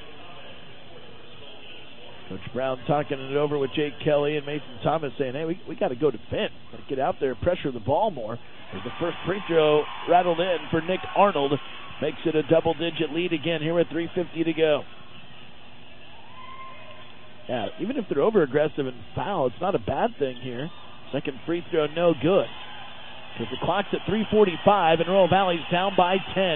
Coach Brown talking it over with Jake Kelly and Mason Thomas saying, hey, we got to go defend. Got to get out there and pressure the ball more. As the first free throw rattled in for Nick Arnold. Makes it a double-digit lead again here with 3:50 to go. Yeah, even if they're over-aggressive and foul, it's not a bad thing here. Second free throw, no good. Because the clock's at 3:45 and Royal Valley's down by 10.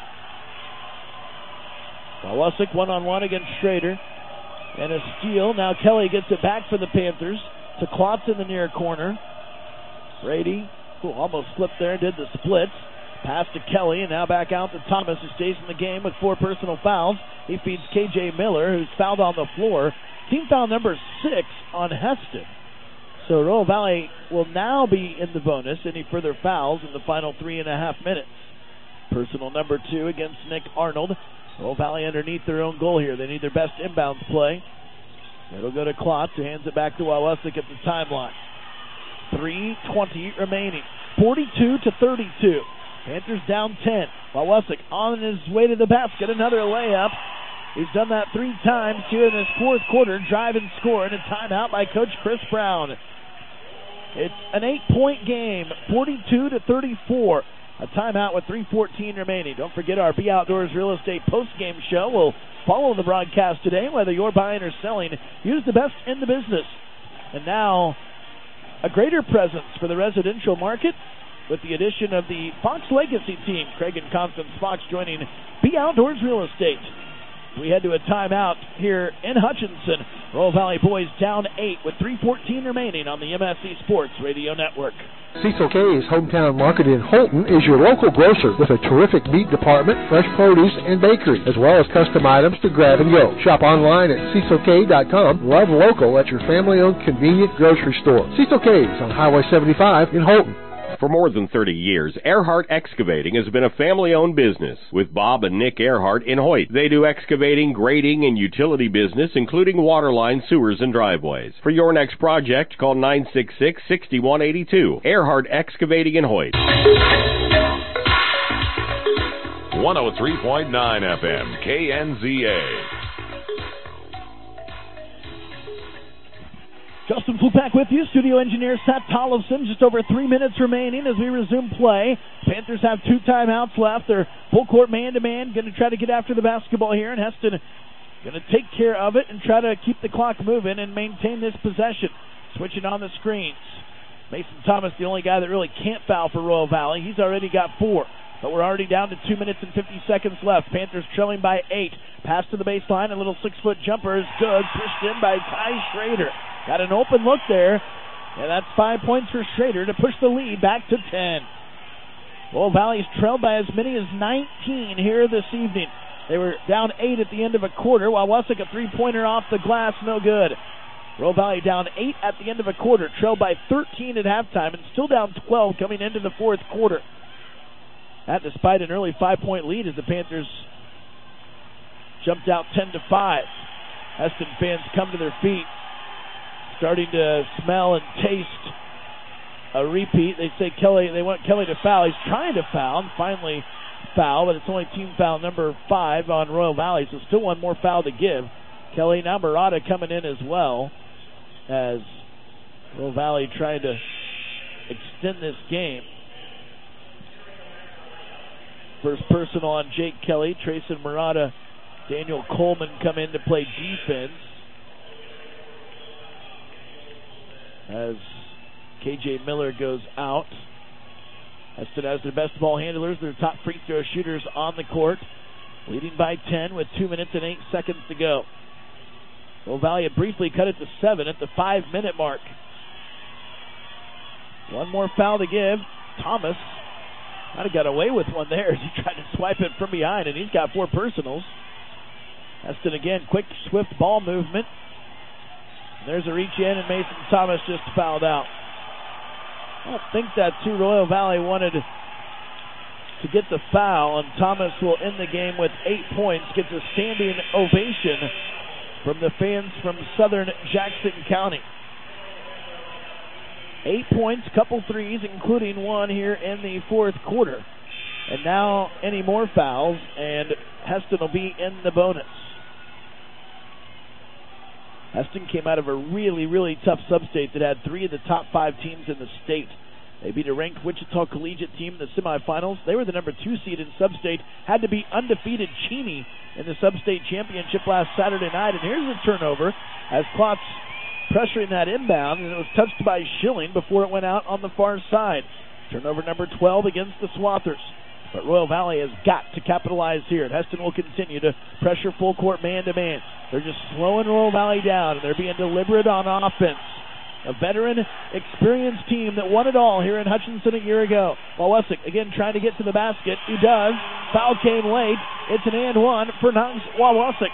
Wasick one-on-one against Schrader. And a steal. Now Kelly gets it back for the Panthers to Klotz in the near corner. Brady, who almost slipped there, did the splits. Pass to Kelly, and now back out to Thomas, who stays in the game with 4 personal fouls. He feeds K.J. Miller, who's fouled on the floor. Team foul number 6 on Heston. So Royal Valley will now be in the bonus. Any further fouls in the final 3.5 minutes. Personal number 2 against Nick Arnold. Royal Valley underneath their own goal here. They need their best inbounds play. It'll go to Klotz, who hands it back to Wasick at the timeline. 3:20 remaining. 42-32. Panthers down 10. Wasick on his way to the basket. Another layup. He's done that 3 times here in this fourth quarter. Drive and score, and a timeout by Coach Chris Brown. It's an 8-point game, 42-34. A timeout with 3:14 remaining. Don't forget our Be Outdoors Real Estate post-game show will follow the broadcast today. Whether you're buying or selling, use the best in the business. And now, a greater presence for the residential market with the addition of the Fox Legacy team. Craig and Constance Fox joining B Outdoors Real Estate. We head to a timeout here in Hutchinson. Royal Valley boys down 8 with 3:14 remaining on the MSC Sports Radio Network. Cecil K's Hometown Market in Holton is your local grocer with a terrific meat department, fresh produce, and bakery, as well as custom items to grab and go. Shop online at cecilk.com. Love local at your family-owned convenient grocery store. Cecil K's on Highway 75 in Holton. For more than 30 years, Earhart Excavating has been a family-owned business with Bob and Nick Earhart in Hoyt. They do excavating, grading, and utility business, including water lines, sewers, and driveways. For your next project, call 966-6182. Earhart Excavating in Hoyt. 103.9 FM, KNZA. Justin Flupak with you. Studio engineer Seth Tollefson. Just over 3 minutes remaining as we resume play. Panthers have 2 timeouts left. They're full court man-to-man. Going to try to get after the basketball here. And Heston going to take care of it and try to keep the clock moving and maintain this possession. Switching on the screens. Mason Thomas, the only guy that really can't foul for Royal Valley. He's already got 4. But we're already down to 2 minutes and 50 seconds left. Panthers trailing by 8. Pass to the baseline. A little 6-foot jumper is good. Pushed in by Ty Schrader. Got an open look there. And that's 5 points for Schrader to push the lead back to 10. Royal Valley's trailed by as many as 19 here this evening. They were down 8 at the end of a quarter, while Wessex a 3-pointer off the glass, no good. Royal Valley down 8 at the end of a quarter, trailed by 13 at halftime, and still down 12 coming into the fourth quarter. That despite an early 5-point lead as the Panthers jumped out 10-5. Heston fans come to their feet, starting to smell and taste a repeat. They say they want Kelly to foul. He's trying to foul and finally foul, but it's only team foul number 5 on Royal Valley, so still one more foul to give. Kelly, now Murata coming in as well as Royal Valley trying to extend this game. First personal on Jake Kelly. Trayson Murata, Daniel Coleman come in to play defense as KJ Miller goes out. Heston has their best ball handlers, their top free throw shooters on the court, leading by 10 with 2 minutes and 8 seconds to go. Royal Valley had briefly cut it to 7 at the 5-minute mark. One more foul to give. Thomas might have got away with one there as he tried to swipe it from behind, and he's got 4 personals. Heston again, quick, swift ball movement. There's a reach in, and Mason Thomas just fouled out. I don't think that Royal Valley wanted to get the foul, and Thomas will end the game with 8 points, gets a standing ovation from the fans from southern Jackson County. 8 points, couple threes, including one here in the fourth quarter. And now any more fouls, and Heston will be in the bonus. Heston came out of a really, really tough sub-state that had 3 of the top 5 teams in the state. They beat a ranked Wichita Collegiate team in the semifinals. They were the number 2 seed in sub-state, had to be undefeated Cheney in the sub-state championship last Saturday night. And here's a turnover as Klotz pressuring that inbound, and it was touched by Schilling before it went out on the far side. Turnover number 12 against the Swathers. But Royal Valley has got to capitalize here. And Heston will continue to pressure full court man-to-man. They're just slowing Royal Valley down, and they're being deliberate on offense. A veteran, experienced team that won it all here in Hutchinson a year ago. Wawasek again trying to get to the basket. He does. Foul came late. It's an and one for Knox Wawasek.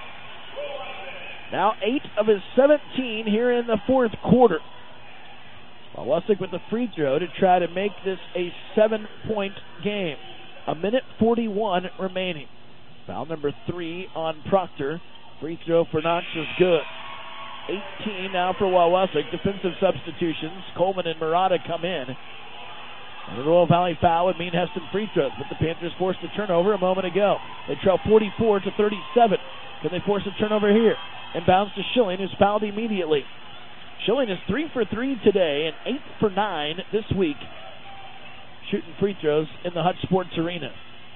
Now 8 of his 17 here in the fourth quarter. Wawasek with the free throw to try to make this a 7-point game. 1:41 remaining. Foul number 3 on Proctor. Free throw for Knox is good. 18 now for Wawasek. Defensive substitutions. Coleman and Murata come in. And the Royal Valley foul would mean Heston free throws, but the Panthers forced a turnover a moment ago. They trail 44-37. Can they force a turnover here? Inbounds to Schilling, who's fouled immediately. Schilling is 3 for 3 today and 8 for 9 this week, shooting free throws in the Hutch Sports Arena.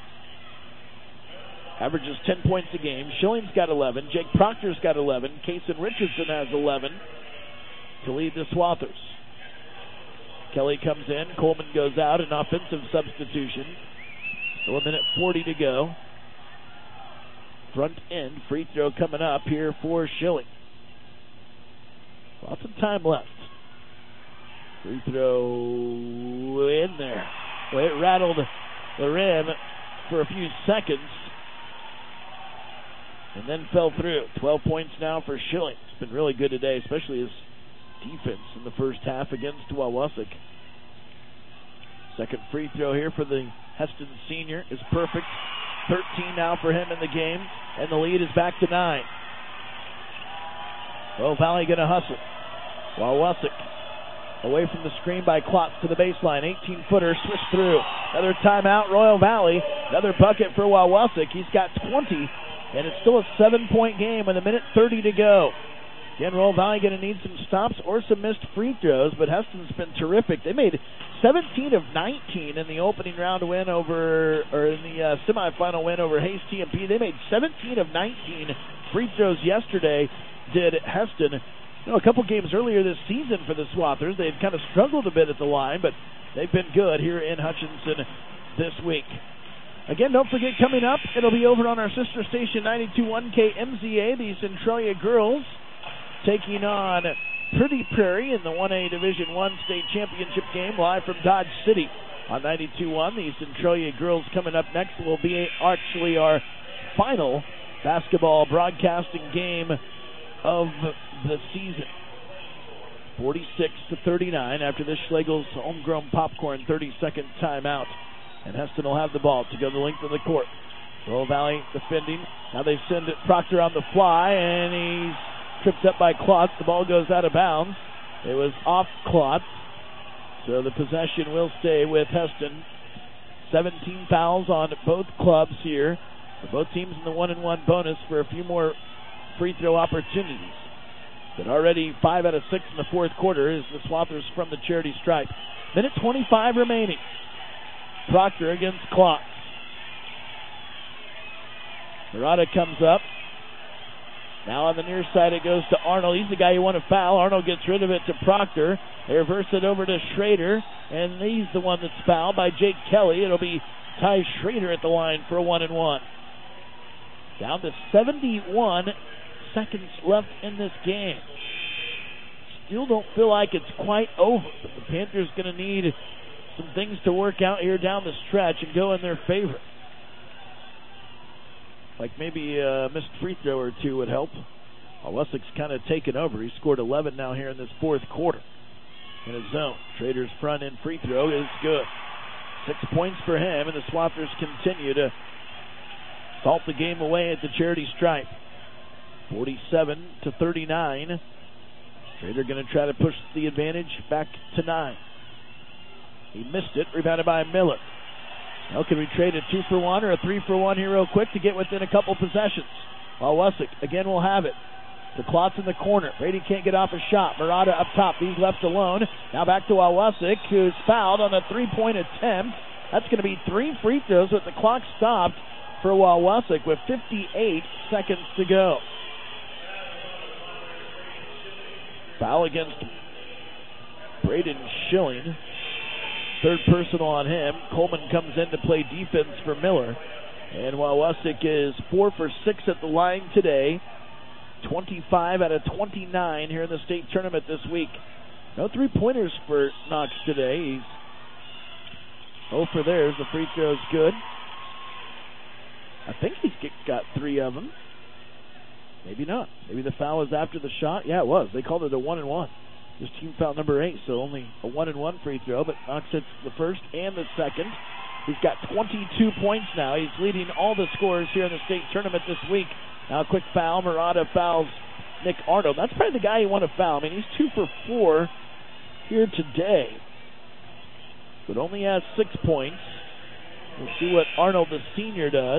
Averages 10 points a game. Schilling's got 11. Jake Proctor's got 11. Kason Richardson has 11 to lead the Swathers. Kelly comes in. Coleman goes out. An offensive substitution. So 1:40 to go. Front end free throw coming up here for Schilling. Lots of time left. Free throw in there. Well, it rattled the rim for a few seconds and then fell through. 12 points now for Schilling. It's been really good today, especially his defense in the first half against Wawasek. Second free throw here for the Heston senior is perfect. 13 now for him in the game, and the lead is back to 9. Royal Valley going to hustle. Wawasek away from the screen by Klotz to the baseline. 18-footer, swish through. Another timeout, Royal Valley. Another bucket for Wawasek. He's got 20, and it's still a 7-point game with 1:30 to go. Again, Royal Valley going to need some stops or some missed free throws, but Heston's been terrific. They made 17 of 19 in the opening round win over, or in the semifinal win over Hayes TMP. They made 17 of 19 free throws yesterday, did Heston. You know, a couple games earlier this season for the Swathers, they've kind of struggled a bit at the line, but they've been good here in Hutchinson this week. Again, don't forget, coming up, it'll be over on our sister station, 92.1 KMZA, the Centralia girls taking on Pretty Prairie in the 1A Division I state championship game live from Dodge City on 92.1. The Centralia girls coming up next will be actually our final basketball broadcasting game of the season. 46-39 after this Schlegel's homegrown popcorn 30-second timeout. And Heston will have the ball to go the length of the court. Royal Valley defending. Now they send it Proctor on the fly, and he's tripped up by Klotz. The ball goes out of bounds. It was off Klotz. So the possession will stay with Heston. 17 fouls on both clubs here. For both teams in the 1-and-1 bonus for a few more free throw opportunities. But already 5 out of 6 in the fourth quarter is the Swathers from the charity stripe. 1:25 remaining. Proctor against Klotz. Murata comes up. Now on the near side it goes to Arnold. He's the guy you want to foul. Arnold gets rid of it to Proctor. They reverse it over to Schrader, and he's the one that's fouled by Jake Kelly. It'll be Ty Schrader at the line for a 1-and-1. Down to 71 seconds left in this game. Still don't feel like it's quite over, but the Panthers going to need some things to work out here down the stretch and go in their favor. Like maybe a missed free throw or two would help. Wawasek's kind of taken over. He scored 11 now here in this fourth quarter in his zone. Schrader's front end free throw is good. 6 points for him, and the Swathers continue to salt the game away at the charity stripe. 47-39. Schrader going to try to push the advantage back to 9. He missed it, rebounded by Miller. Now can we trade a 2-for-1 or a 3-for-1 here real quick to get within a couple possessions? Wawasek again will have it. The Klotz in the corner. Brady can't get off a shot. Murata up top. He's left alone. Now back to Wawasek, who's fouled on a 3-point attempt. That's going to be 3 free throws with the clock stopped for Wawasek with 58 seconds to go. Foul against Braden Schilling. Third personal on him. Coleman comes in to play defense for Miller. And Wawasek is 4 for 6 at the line today. 25 out of 29 here in the state tournament this week. No 3-pointers for Knox today. He's 0 for theirs. The free throw's good. I think he's got 3 of them. Maybe not. Maybe the foul was after the shot. Yeah, it was. They called it a 1-and-1. Just team foul number 8, so only a 1-and-1 free throw, but Knox hits the first and the second. He's got 22 points now. He's leading all the scorers here in the state tournament this week. Now a quick foul. Murata fouls Nick Arnold. That's probably the guy you want to foul. I mean, he's 2 for 4 here today, but only has 6 points. We'll see what Arnold the senior does.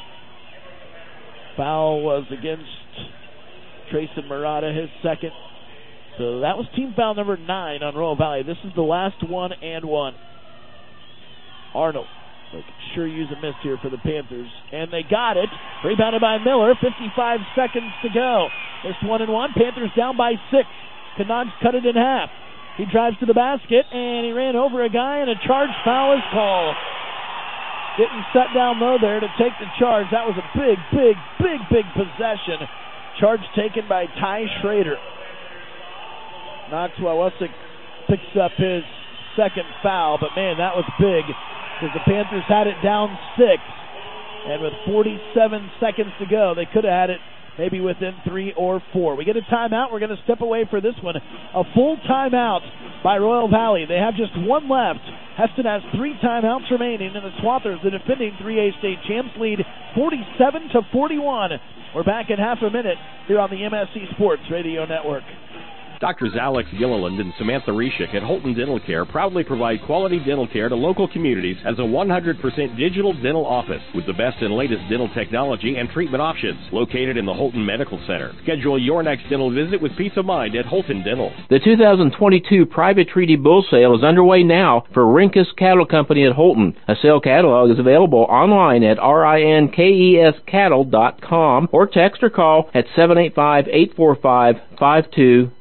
Foul was against Trayson Murata, his second. So that was team foul number 9 on Royal Valley. This is the last 1-and-1. Arnold. They could sure use a miss here for the Panthers. And they got it. Rebounded by Miller. 55 seconds to go. This 1-and-1. Panthers down by 6. Canons cut it in half. He drives to the basket, and he ran over a guy, and a charge foul is called. Getting set down low there to take the charge. That was a big possession. Charge taken by Ty Schrader. Knox Wawusik picks up his second foul, but man, that was big because the Panthers had it down 6. And with 47 seconds to go, they could have had it maybe within 3 or 4. We get a timeout. We're going to step away for this one. A full timeout by Royal Valley. They have just one left. Heston has 3 timeouts remaining, and the Swathers, the defending 3A state champs, lead 47-41. We're back in half a minute here on the MSC Sports Radio Network. Doctors Alex Gilliland and Samantha Reshik at Holton Dental Care proudly provide quality dental care to local communities as a 100% digital dental office with the best and latest dental technology and treatment options. Located in the Holton Medical Center. Schedule your next dental visit with peace of mind at Holton Dental. The 2022 Private Treaty Bull Sale is underway now for Rinkus Cattle Company at Holton. A sale catalog is available online at rinkescattle.com or text or call at 785-845-5272.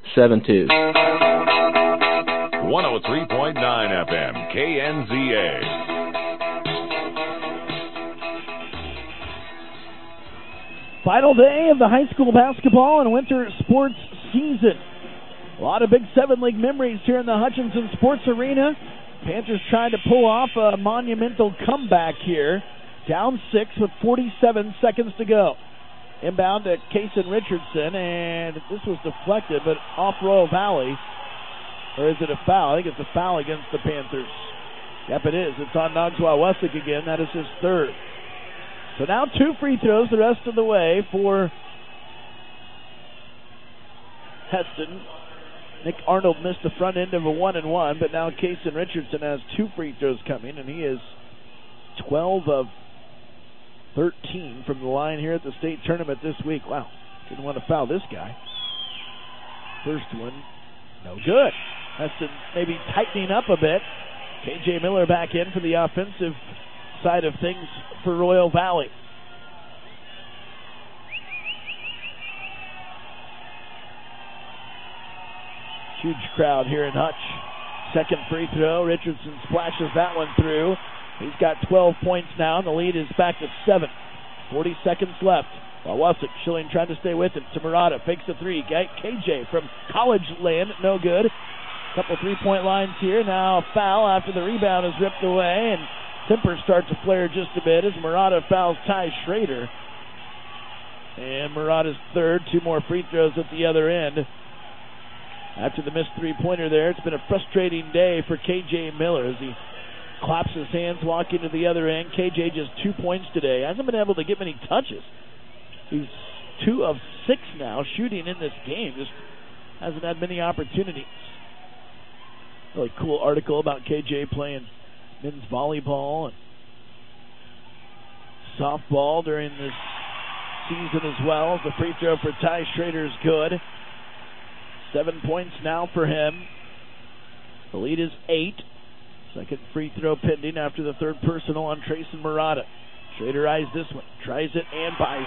103.9 FM, KNZA. Final day of the high school basketball and winter sports season. A lot of Big 7 League memories here in the Hutchinson Sports Arena. Panthers trying to pull off a monumental comeback here. Down 6 with 47 seconds to go. Inbound to Kason Richardson, and this was deflected, but off Royal Valley. Or is it a foul? I think it's a foul against the Panthers. Yep, it is. It's on Knox Wawusik again. That is his third. So now 2 free throws the rest of the way for Heston. Nick Arnold missed the front end of a 1-and-1, but now Kason Richardson has 2 free throws coming, and he is 12 of 13 from the line here at the state tournament this week. Wow, didn't want to foul this guy. First one, no good. Heston maybe tightening up a bit. K.J. Miller back in for the offensive side of things for Royal Valley. Huge crowd here in Hutch. Second free throw. Richardson splashes that one through. He's got 12 points now, and the lead is back to 7. 40 seconds left. Wawusik, Schilling trying to stay with him. To Murata, fakes the 3. KJ from college land, no good. Couple three-point lines here. Now a foul after the rebound is ripped away, and temper starts to flare just a bit as Murata fouls Ty Schrader. And Murata's third. 2 more free throws at the other end. After the missed three-pointer there, it's been a frustrating day for K.J. Miller as he claps his hands walking to the other end. KJ just 2 points today. Hasn't been able to get many touches. He's 2 of 6 now shooting in this game. Just hasn't had many opportunities. Really cool article about KJ playing men's volleyball and softball during this season as well. The free throw for Ty Schrader is good. 7 points now for him. The lead is 8. Second free throw pending after the third personal on Trayson Murata. Schrader eyes this one, tries it and buys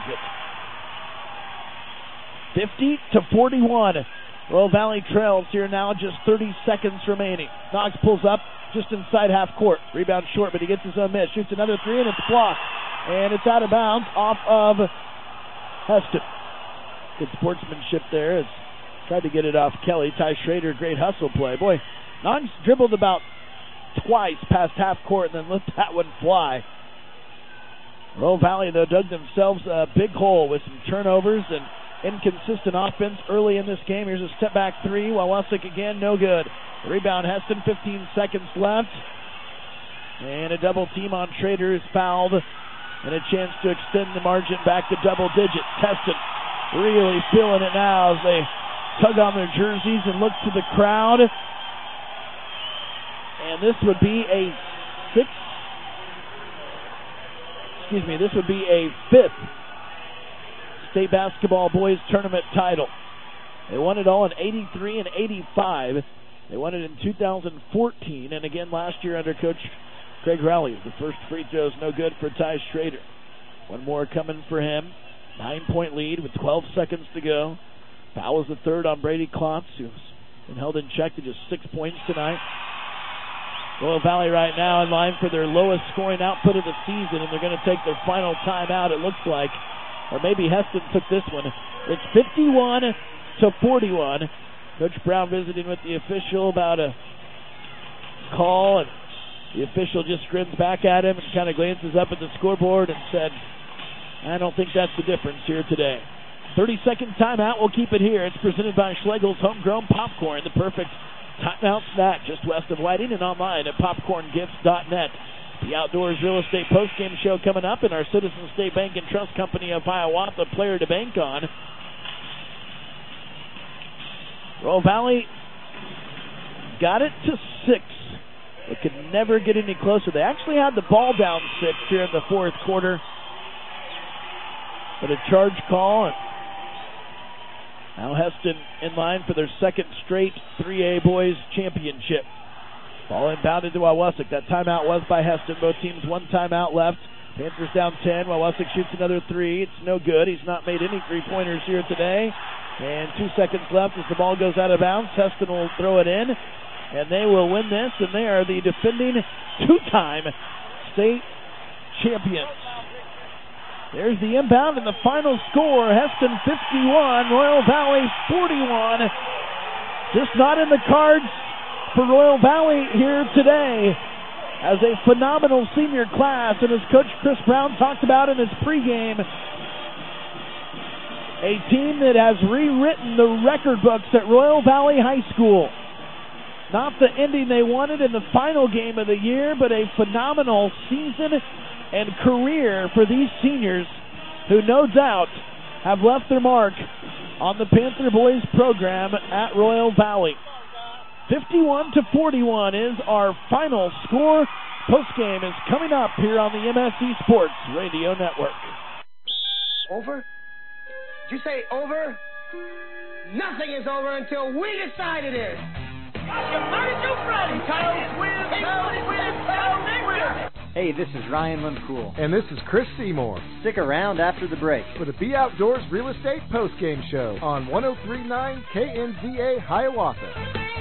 it. 50-41. Royal Valley trails here now, just 30 seconds remaining. Knox pulls up just inside half court. Rebound short, but he gets his own miss. Shoots another 3 and it's blocked. And it's out of bounds off of Heston. Good sportsmanship there. As tried to get it off Kelly. Ty Schrader, great hustle play. Boy, Knox dribbled about twice past half court and then let that one fly. Royal Valley, though, dug themselves a big hole with some turnovers and inconsistent offense early in this game. Here's a step back 3. Wawusik again, no good. The rebound, Heston, 15 seconds left. And a double team on Schrader is fouled. And a chance to extend the margin back to double digits. Heston really feeling it now as they tug on their jerseys and look to the crowd. And this would be a fifth state basketball boys tournament title. They won it all in 83 and 85. They won it in 2014 and again last year under Coach Craig Rowley. The first free throw is no good for Ty Schrader. One more coming for him. 9-point lead with 12 seconds to go. Foul is the third on Brady Klotz, who's and held in check to just 6 points tonight. Royal Valley right now in line for their lowest scoring output of the season, and they're going to take their final timeout, it looks like. Or maybe Heston took this one. It's 51-41. Coach Brown visiting with the official about a call, and the official just grins back at him and kind of glances up at the scoreboard and said, I don't think that's the difference here today. 30-second timeout. We'll keep it here. It's presented by Schlegel's Homegrown Popcorn, the perfect timeout snack just west of Whiting and online at popcorngifts.net. The Outdoors Real Estate Postgame Show coming up, and our Citizen State Bank and Trust Company of Hiawatha player to bank on. Royal Valley got it to 6. They could never get any closer. They actually had the ball down 6 here in the fourth quarter. But a charge call, and now Heston in line for their second straight 3A boys championship. Ball inbounded to Wawasek. That timeout was by Heston. Both teams one timeout left. Panthers down 10. Wawasek shoots another 3. It's no good. He's not made any three-pointers here today. And 2 seconds left as the ball goes out of bounds. Heston will throw it in, and they will win this, and they are the defending two-time state champions. There's the inbound and the final score. Heston 51, Royal Valley 41. Just not in the cards for Royal Valley here today, as a phenomenal senior class, and as Coach Chris Brown talked about in his pregame, a team that has rewritten the record books at Royal Valley High School. Not the ending they wanted in the final game of the year, but a phenomenal season and career for these seniors, who no doubt have left their mark on the Panther Boys program at Royal Valley. 51-41 is our final score. Postgame is coming up here on the MSC Sports Radio Network. Over? Did you say over? Nothing is over until we decide it is. Hey, this is Ryan Limcool. And this is Chris Seymour. Stick around after the break for the Be Outdoors Real Estate Postgame Show on 103.9 KNZA Hiawatha.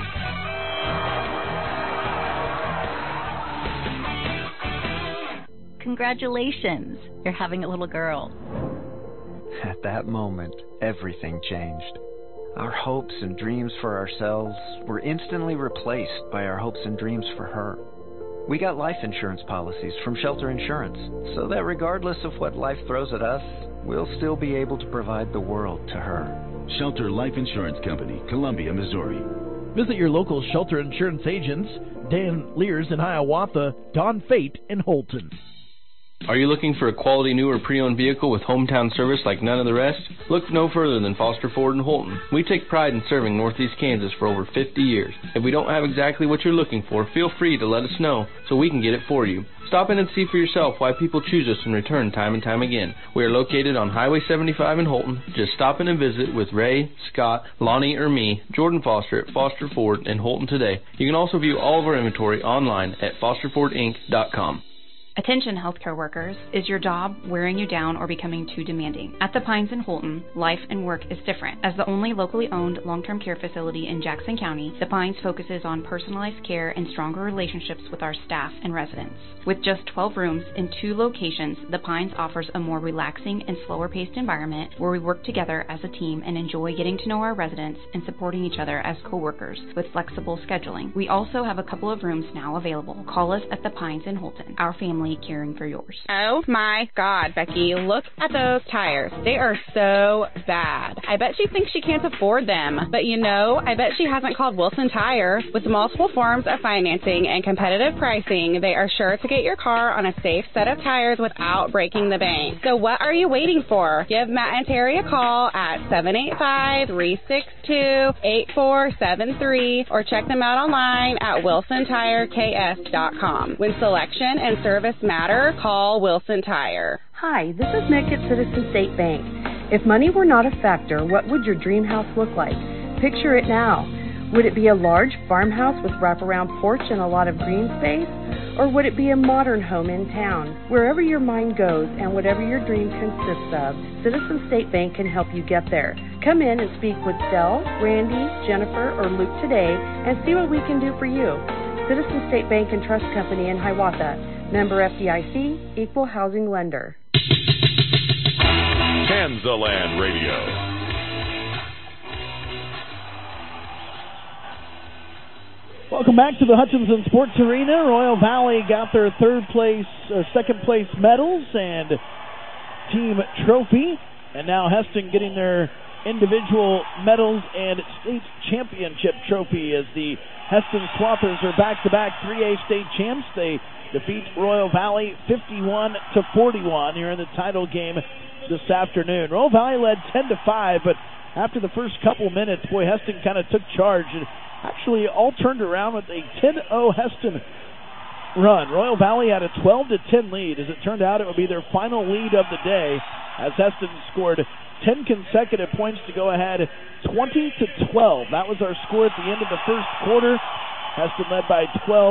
Congratulations, you're having a little girl. At that moment, everything changed. Our hopes and dreams for ourselves were instantly replaced by our hopes and dreams for her. We got life insurance policies from Shelter Insurance, so that regardless of what life throws at us, we'll still be able to provide the world to her. Shelter Life Insurance Company, Columbia, Missouri. Visit your local Shelter Insurance agents, Dan Lears in Hiawatha, Don Fate in Holton. Are you looking for a quality new or pre-owned vehicle with hometown service like none of the rest? Look no further than Foster Ford in Holton. We take pride in serving Northeast Kansas for over 50 years. If we don't have exactly what you're looking for, feel free to let us know so we can get it for you. Stop in and see for yourself why people choose us and return time and time again. We are located on Highway 75 in Holton. Just stop in and visit with Ray, Scott, Lonnie, or me, Jordan Foster at Foster Ford in Holton today. You can also view all of our inventory online at fosterfordinc.com. Attention healthcare workers, is your job wearing you down or becoming too demanding? At the Pines in Holton, life and work is different. As the only locally owned long-term care facility in Jackson County, the Pines focuses on personalized care and stronger relationships with our staff and residents. With just 12 rooms in 2 locations, the Pines offers a more relaxing and slower-paced environment where we work together as a team and enjoy getting to know our residents and supporting each other as co-workers with flexible scheduling. We also have a couple of rooms now available. Call us at the Pines in Holton. Our family caring for yours. Oh my God, Becky, look at those tires. They are so bad. I bet she thinks she can't afford them. But you know, I bet she hasn't called Wilson Tire. With multiple forms of financing and competitive pricing, they are sure to get your car on a safe set of tires without breaking the bank. So what are you waiting for? Give Matt and Terry a call at 785-362-8473 or check them out online at wilsontireks.com. When selection and service matter, call Wilson Tire. Hi, this is Nick at Citizen State Bank. If money were not a factor, what would your dream house look like? Picture it now. Would it be a large farmhouse with wraparound porch and a lot of green space? Or would it be a modern home in town? Wherever your mind goes and whatever your dream consists of, Citizen State Bank can help you get there. Come in and speak with Del, Randy, Jennifer, or Luke today and see what we can do for you. Citizen State Bank and Trust Company in Hiawatha. Member FDIC, Equal Housing Lender. Kansaland Radio. Welcome back to the Hutchinson Sports Arena. Royal Valley got their second place medals and team trophy, and now Heston getting their individual medals and state championship trophy as the Heston Swathers are back-to-back 3A state champs. They defeat Royal Valley 51-41 here in the title game this afternoon. Royal Valley led 10-5, but after the first couple minutes, boy, Heston kind of took charge and actually all turned around with a 10-0 Heston run. Royal Valley had a 12-10 lead. As it turned out, it would be their final lead of the day as Heston scored 10 consecutive points to go ahead 20-12. That was our score at the end of the first quarter. Heston led by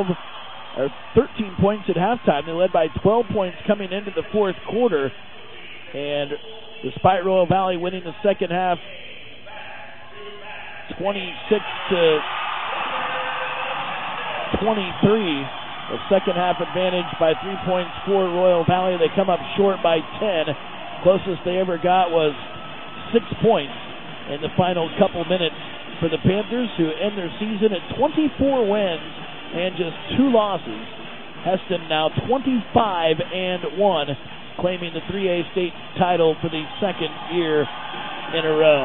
13 points at halftime. They led by 12 points coming into the fourth quarter. And despite Royal Valley winning the second half 26-23, the second half advantage by 3 points for Royal Valley. They come up short by 10. Closest they ever got was 6 points in the final couple minutes for the Panthers, who end their season at 24 wins and just 2 losses. Heston now 25-1, claiming the 3A state title for the second year in a row.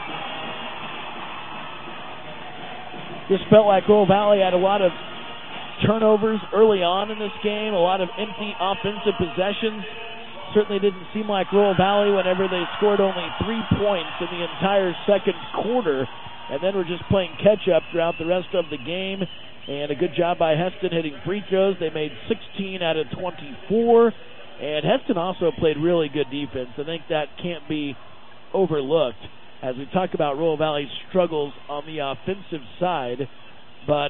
Just felt like Royal Valley had a lot of turnovers early on in this game, a lot of empty offensive possessions. Certainly didn't seem like Royal Valley whenever they scored only 3 points in the entire second quarter, and then were just playing catch-up throughout the rest of the game. And a good job by Heston hitting free throws. They made 16 out of 24, and Heston also played really good defense. I think that can't be overlooked as we talk about Royal Valley's struggles on the offensive side, but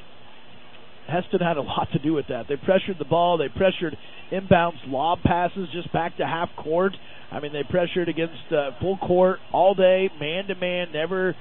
Heston had a lot to do with that. They pressured the ball. They pressured inbounds lob passes just back to half court. I mean, they pressured against full court all day, man-to-man, never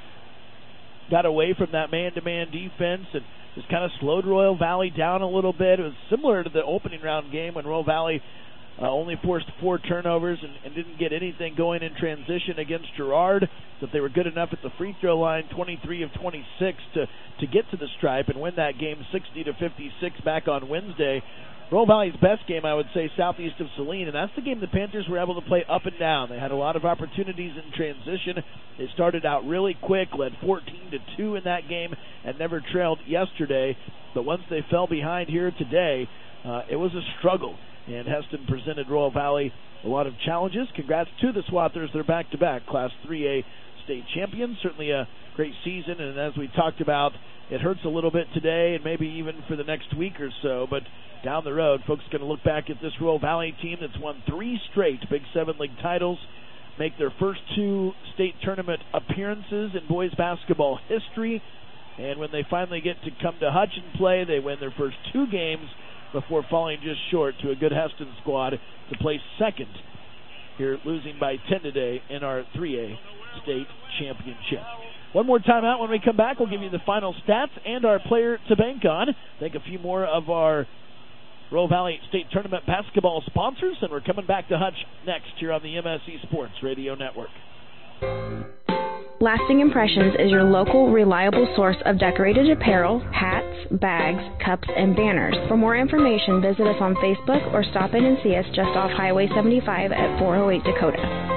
got away from that man-to-man defense, and just kind of slowed Royal Valley down a little bit. It was similar to the opening round game when Royal Valley only forced 4 turnovers and didn't get anything going in transition against Girard, but they were good enough at the free throw line, 23 of 26, to get to the stripe and win that game 60-56 back on Wednesday. Royal Valley's best game, I would say, southeast of Saline, and that's the game the Panthers were able to play up and down. They had a lot of opportunities in transition. They started out really quick, led 14-2 in that game, and never trailed yesterday. But once they fell behind here today, it was a struggle. And Heston presented Royal Valley a lot of challenges. Congrats to the Swathers. They're back-to-back Class 3A state champions. Certainly a great season, and as we talked about, it hurts a little bit today and maybe even for the next week or so, but down the road, folks are going to look back at this Royal Valley team that's won 3 straight Big 7 League titles, make their first 2 state tournament appearances in boys basketball history, and when they finally get to come to Hutch and play, they win their first 2 games before falling just short to a good Heston squad to place second here, losing by 10 today in our 3A state championship. One more timeout. When we come back, we'll give you the final stats and our player to bank on. Thank a few more of our Royal Valley State Tournament basketball sponsors, and we're coming back to Hutch next here on the MSC Sports Radio Network. Lasting Impressions is your local, reliable source of decorated apparel, hats, bags, cups, and banners. For more information, visit us on Facebook or stop in and see us just off Highway 75 at 408 Dakota.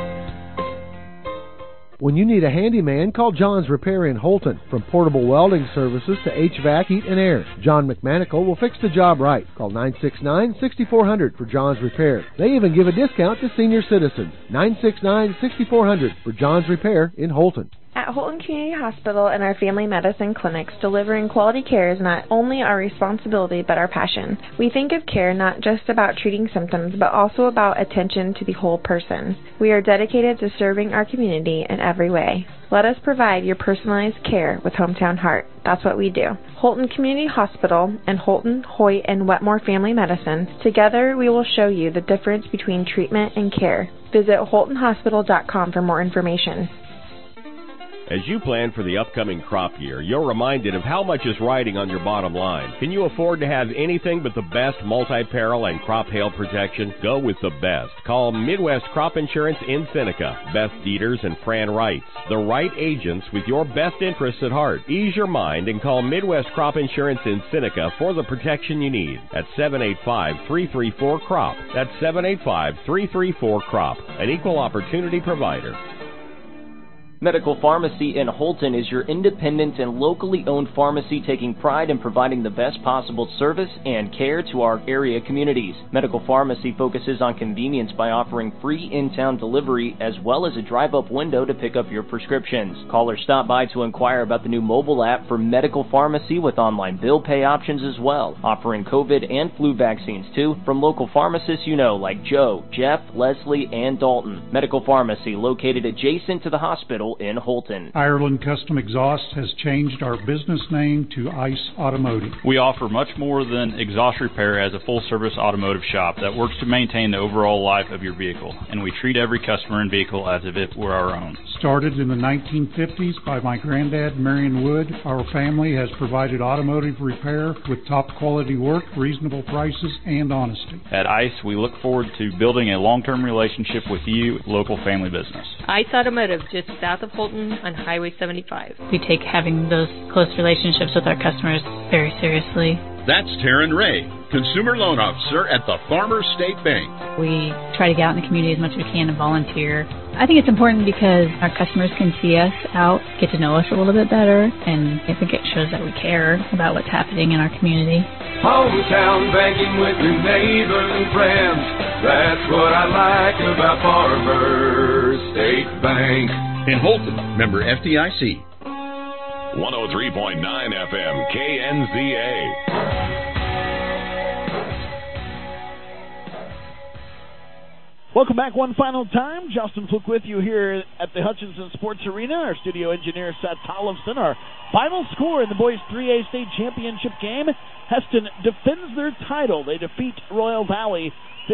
When you need a handyman, call John's Repair in Holton. From portable welding services to HVAC, heat, and air, John McManical will fix the job right. Call 969-6400 for John's Repair. They even give a discount to senior citizens. 969-6400 for John's Repair in Holton. At Holton Community Hospital and our family medicine clinics, delivering quality care is not only our responsibility but our passion. We think of care not just about treating symptoms but also about attention to the whole person. We are dedicated to serving our community in every way. Let us provide your personalized care with Hometown Heart. That's what we do. Holton Community Hospital and Holton, Hoyt, and Wetmore Family Medicine. Together, we will show you the difference between treatment and care. Visit holtonhospital.com for more information. As you plan for the upcoming crop year, you're reminded of how much is riding on your bottom line. Can you afford to have anything but the best multi-peril and crop hail protection? Go with the best. Call Midwest Crop Insurance in Seneca. Beth Dieters and Fran Wrights. The right agents with your best interests at heart. Ease your mind and call Midwest Crop Insurance in Seneca for the protection you need at 785-334-CROP. That's 785-334-CROP. An equal opportunity provider. Medical Pharmacy in Holton is your independent and locally owned pharmacy taking pride in providing the best possible service and care to our area communities. Medical Pharmacy focuses on convenience by offering free in-town delivery as well as a drive-up window to pick up your prescriptions. Call or stop by to inquire about the new mobile app for Medical Pharmacy with online bill pay options as well, offering COVID and flu vaccines too from local pharmacists you know like Joe, Jeff, Leslie, and Dalton. Medical Pharmacy located adjacent to the hospital in Holton. Ireland Custom Exhaust has changed our business name to ICE Automotive. We offer much more than exhaust repair as a full-service automotive shop that works to maintain the overall life of your vehicle, and we treat every customer and vehicle as if it were our own. Started in the 1950s by my granddad, Marion Wood, our family has provided automotive repair with top-quality work, reasonable prices, and honesty. At ICE, we look forward to building a long-term relationship with you, local family business. ICE Automotive, just south of Holton on Highway 75. We take having those close relationships with our customers very seriously. That's Taryn Ray, Consumer Loan Officer at the Farmers State Bank. We try to get out in the community as much as we can and volunteer. I think it's important because our customers can see us out, get to know us a little bit better, and I think it shows that we care about what's happening in our community. Hometown banking with your neighbors and friends. That's what I like about Farmers State Bank. In Holton, member FDIC. 103.9 FM KNZA. Welcome back one final time. Justin Fluke with you here at the Hutchinson Sports Arena. Our studio engineer, Seth Tollefson. Our final score in the boys 3A state championship game. Heston defends their title. They defeat Royal Valley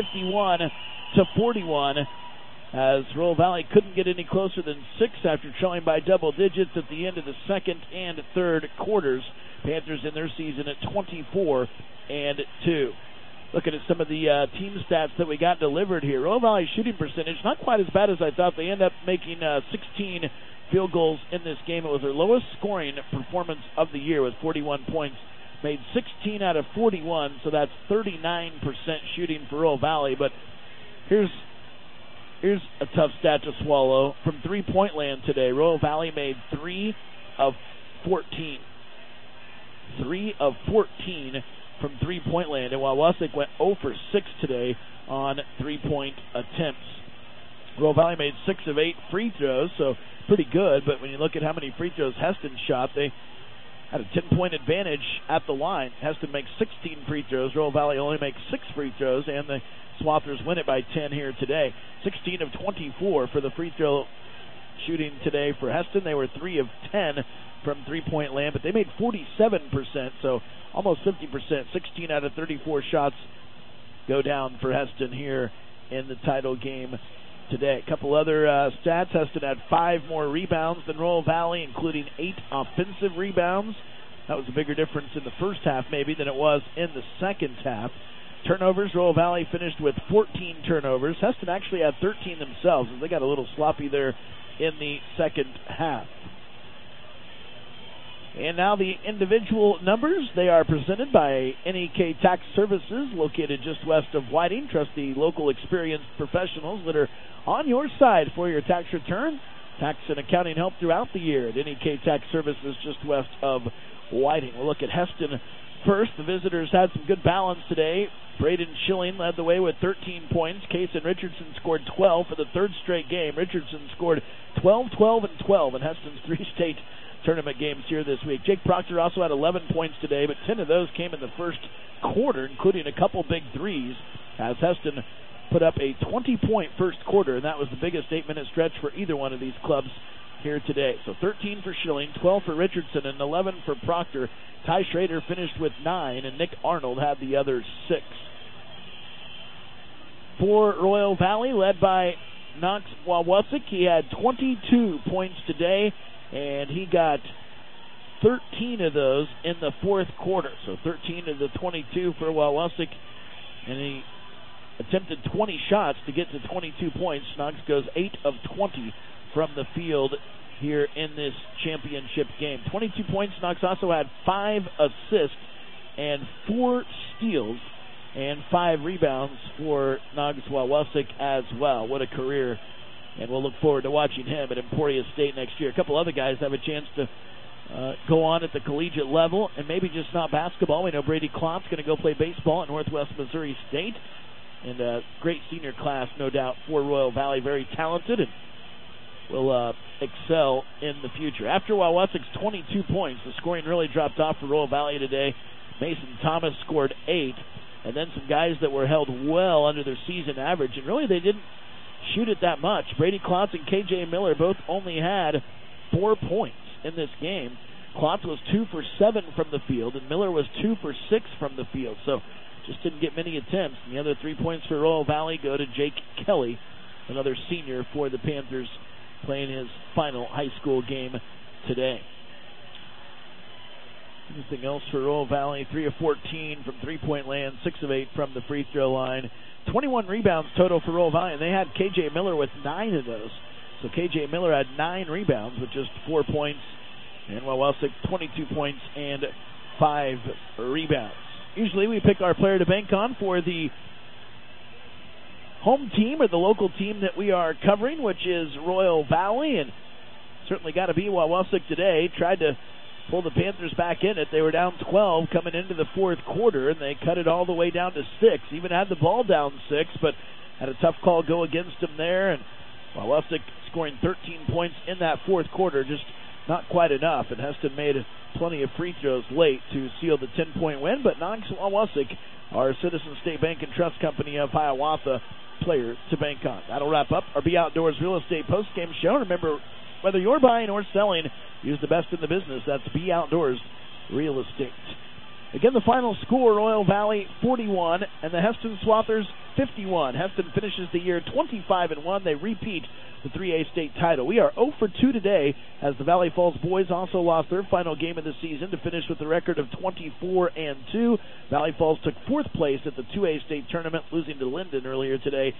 51-41. As Royal Valley couldn't get any closer than 6 after trailing by double digits at the end of the second and third quarters. Panthers in their season at 24-2. Looking at some of the team stats that we got delivered here. Royal Valley's shooting percentage, not quite as bad as I thought. They end up making 16 field goals in this game. It was their lowest scoring performance of the year with 41 points. Made 16 out of 41, so that's 39% shooting for Royal Valley. But here's a tough stat to swallow. From three-point land today, Royal Valley made 3 of 14. 3 of 14 from three-point land. And Wawasek went 0 for 6 today on three-point attempts. Royal Valley made 6 of 8 free throws, so pretty good. But when you look at how many free throws Heston shot, they had a 10-point advantage at the line. Heston makes 16 free throws. Royal Valley only makes 6 free throws, and the Swathers win it by 10 here today. 16 of 24 for the free throw shooting today for Heston. They were 3 of 10 from three-point land, but they made 47%, so almost 50%. 16 out of 34 shots go down for Heston here in the title game today. A couple other stats. Heston had 5 more rebounds than Royal Valley, including 8 offensive rebounds. That was a bigger difference in the first half maybe than it was in the second half. Turnovers, Royal Valley finished with 14 turnovers. Heston actually had 13 themselves, as they got a little sloppy there in the second half. And now the individual numbers. They are presented by NEK Tax Services, located just west of Whiting. Trust the local experienced professionals that are on your side for your tax return. Tax and accounting help throughout the year at NEK Tax Services, just west of Whiting. We'll look at Heston first. The visitors had some good balance today. Braden Schilling led the way with 13 points. Kason Richardson scored 12 for the third straight game. Richardson scored 12, 12, and 12 in Heston's three-state tournament games here this week. Jake Proctor also had 11 points today, but 10 of those came in the first quarter, including a couple big threes, as Heston put up a 20-point first quarter, and that was the biggest 8-minute stretch for either one of these clubs here today. So 13 for Schilling, 12 for Richardson, and 11 for Proctor. Ty Schrader finished with 9, and Nick Arnold had the other 6. For Royal Valley, led by Knox Wawusik, he had 22 points today, and he got 13 of those in the fourth quarter. So 13 of the 22 for Wawusik, and he attempted 20 shots to get to 22 points. Knox goes 8 of 20 from the field here in this championship game. 22 points. Knox also had 5 assists and 4 steals and 5 rebounds for Knox Wawusik as well. What a career. And we'll look forward to watching him at Emporia State next year. A couple other guys have a chance to go on at the collegiate level, and maybe just not basketball. We know Brady Klopp's going to go play baseball at Northwest Missouri State. And a great senior class, no doubt, for Royal Valley. Very talented and will excel in the future. After Wawasik's 22 points, the scoring really dropped off for Royal Valley today. Mason Thomas scored 8, and then some guys that were held well under their season average, and really they didn't shoot it that much. Brady Klotz and K.J. Miller both only had 4 points in this game. Klotz was 2 for 7 from the field, and Miller was 2 for 6 from the field, so just didn't get many attempts. And the other 3 points for Royal Valley go to Jake Kelly, another senior for the Panthers, playing his final high school game today. Anything else for Royal Valley? 3 of 14 from three-point land, 6 of 8 from the free throw line. 21 rebounds total for Royal Valley, and they had K.J. Miller with 9 of those. So K.J. Miller had 9 rebounds with just 4 points, and Wawusik 22 points and 5 rebounds. Usually we pick our player to bank on for the home team or the local team that we are covering, which is Royal Valley, and certainly got to be Wawusik today. Tried to pull the Panthers back in it. They were down 12 coming into the fourth quarter, and they cut it all the way down to 6. Even had the ball down 6, but had a tough call go against them there, and Wawusik scoring 13 points in that fourth quarter, just not quite enough. And Heston made plenty of free throws late to seal the 10-point win, but Knox Wawusik, our Citizen State Bank and Trust Company of Hiawatha, player to bank on. That'll wrap up our Be Outdoors Real Estate postgame show. Remember, whether you're buying or selling, use the best in the business. That's Be Outdoors Real Estate. Again, the final score, Royal Valley 41 and the Heston Swathers 51. Heston finishes the year 25-1. They repeat the 3A state title. We are 0 for 2 today as the Valley Falls boys also lost their final game of the season to finish with a record of 24-2. Valley Falls took 4th place at the 2A state tournament, losing to Linden earlier today,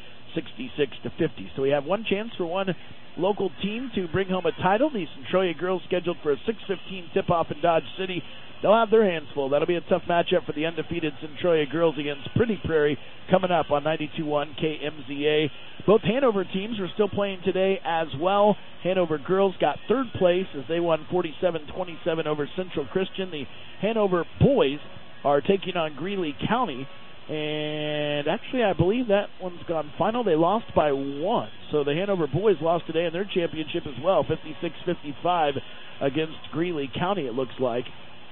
66-50. So we have one chance for one local team to bring home a title. The Centralia girls scheduled for a 6:15 tip-off in Dodge City. They'll have their hands full. That'll be a tough matchup for the undefeated Centralia girls against Pretty Prairie coming up on 92.1 KMZA. Both Hanover teams are still playing today as well. Hanover girls got 3rd place as they won 47-27 over Central Christian. The Hanover boys are taking on Greeley County, and actually I believe that one's gone final. They lost by 1. So the Hanover boys lost today in their championship as well, 56-55 against Greeley County, it looks like.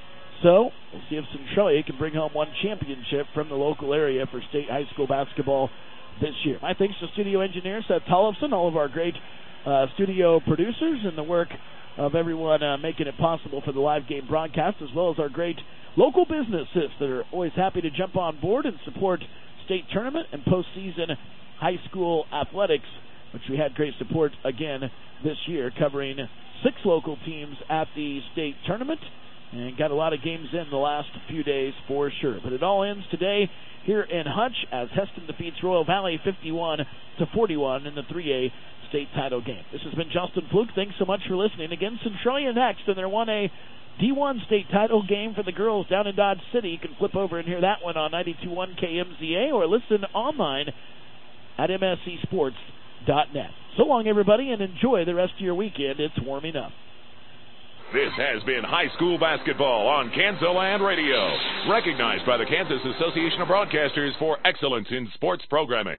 So we'll see if Centralia can bring home one championship from the local area for state high school basketball this year. My thanks to studio engineer Seth Tollefson, all of our great studio producers, and the work of everyone making it possible for the live game broadcast, as well as our great local businesses that are always happy to jump on board and support state tournament and postseason high school athletics, which we had great support again this year, covering 6 local teams at the state tournament. And got a lot of games in the last few days for sure. But it all ends today here in Hutch as Heston defeats Royal Valley 51-41 in the 3A state title game. This has been Justin Fluke. Thanks so much for listening. Again, Centralia next in their 1A D1 state title game for the girls down in Dodge City. You can flip over and hear that one on 92.1 KMZA or listen online at mscsports.net. So long, everybody, and enjoy the rest of your weekend. It's warming up. This has been high school basketball on Kansaland Radio, recognized by the Kansas Association of Broadcasters for excellence in sports programming.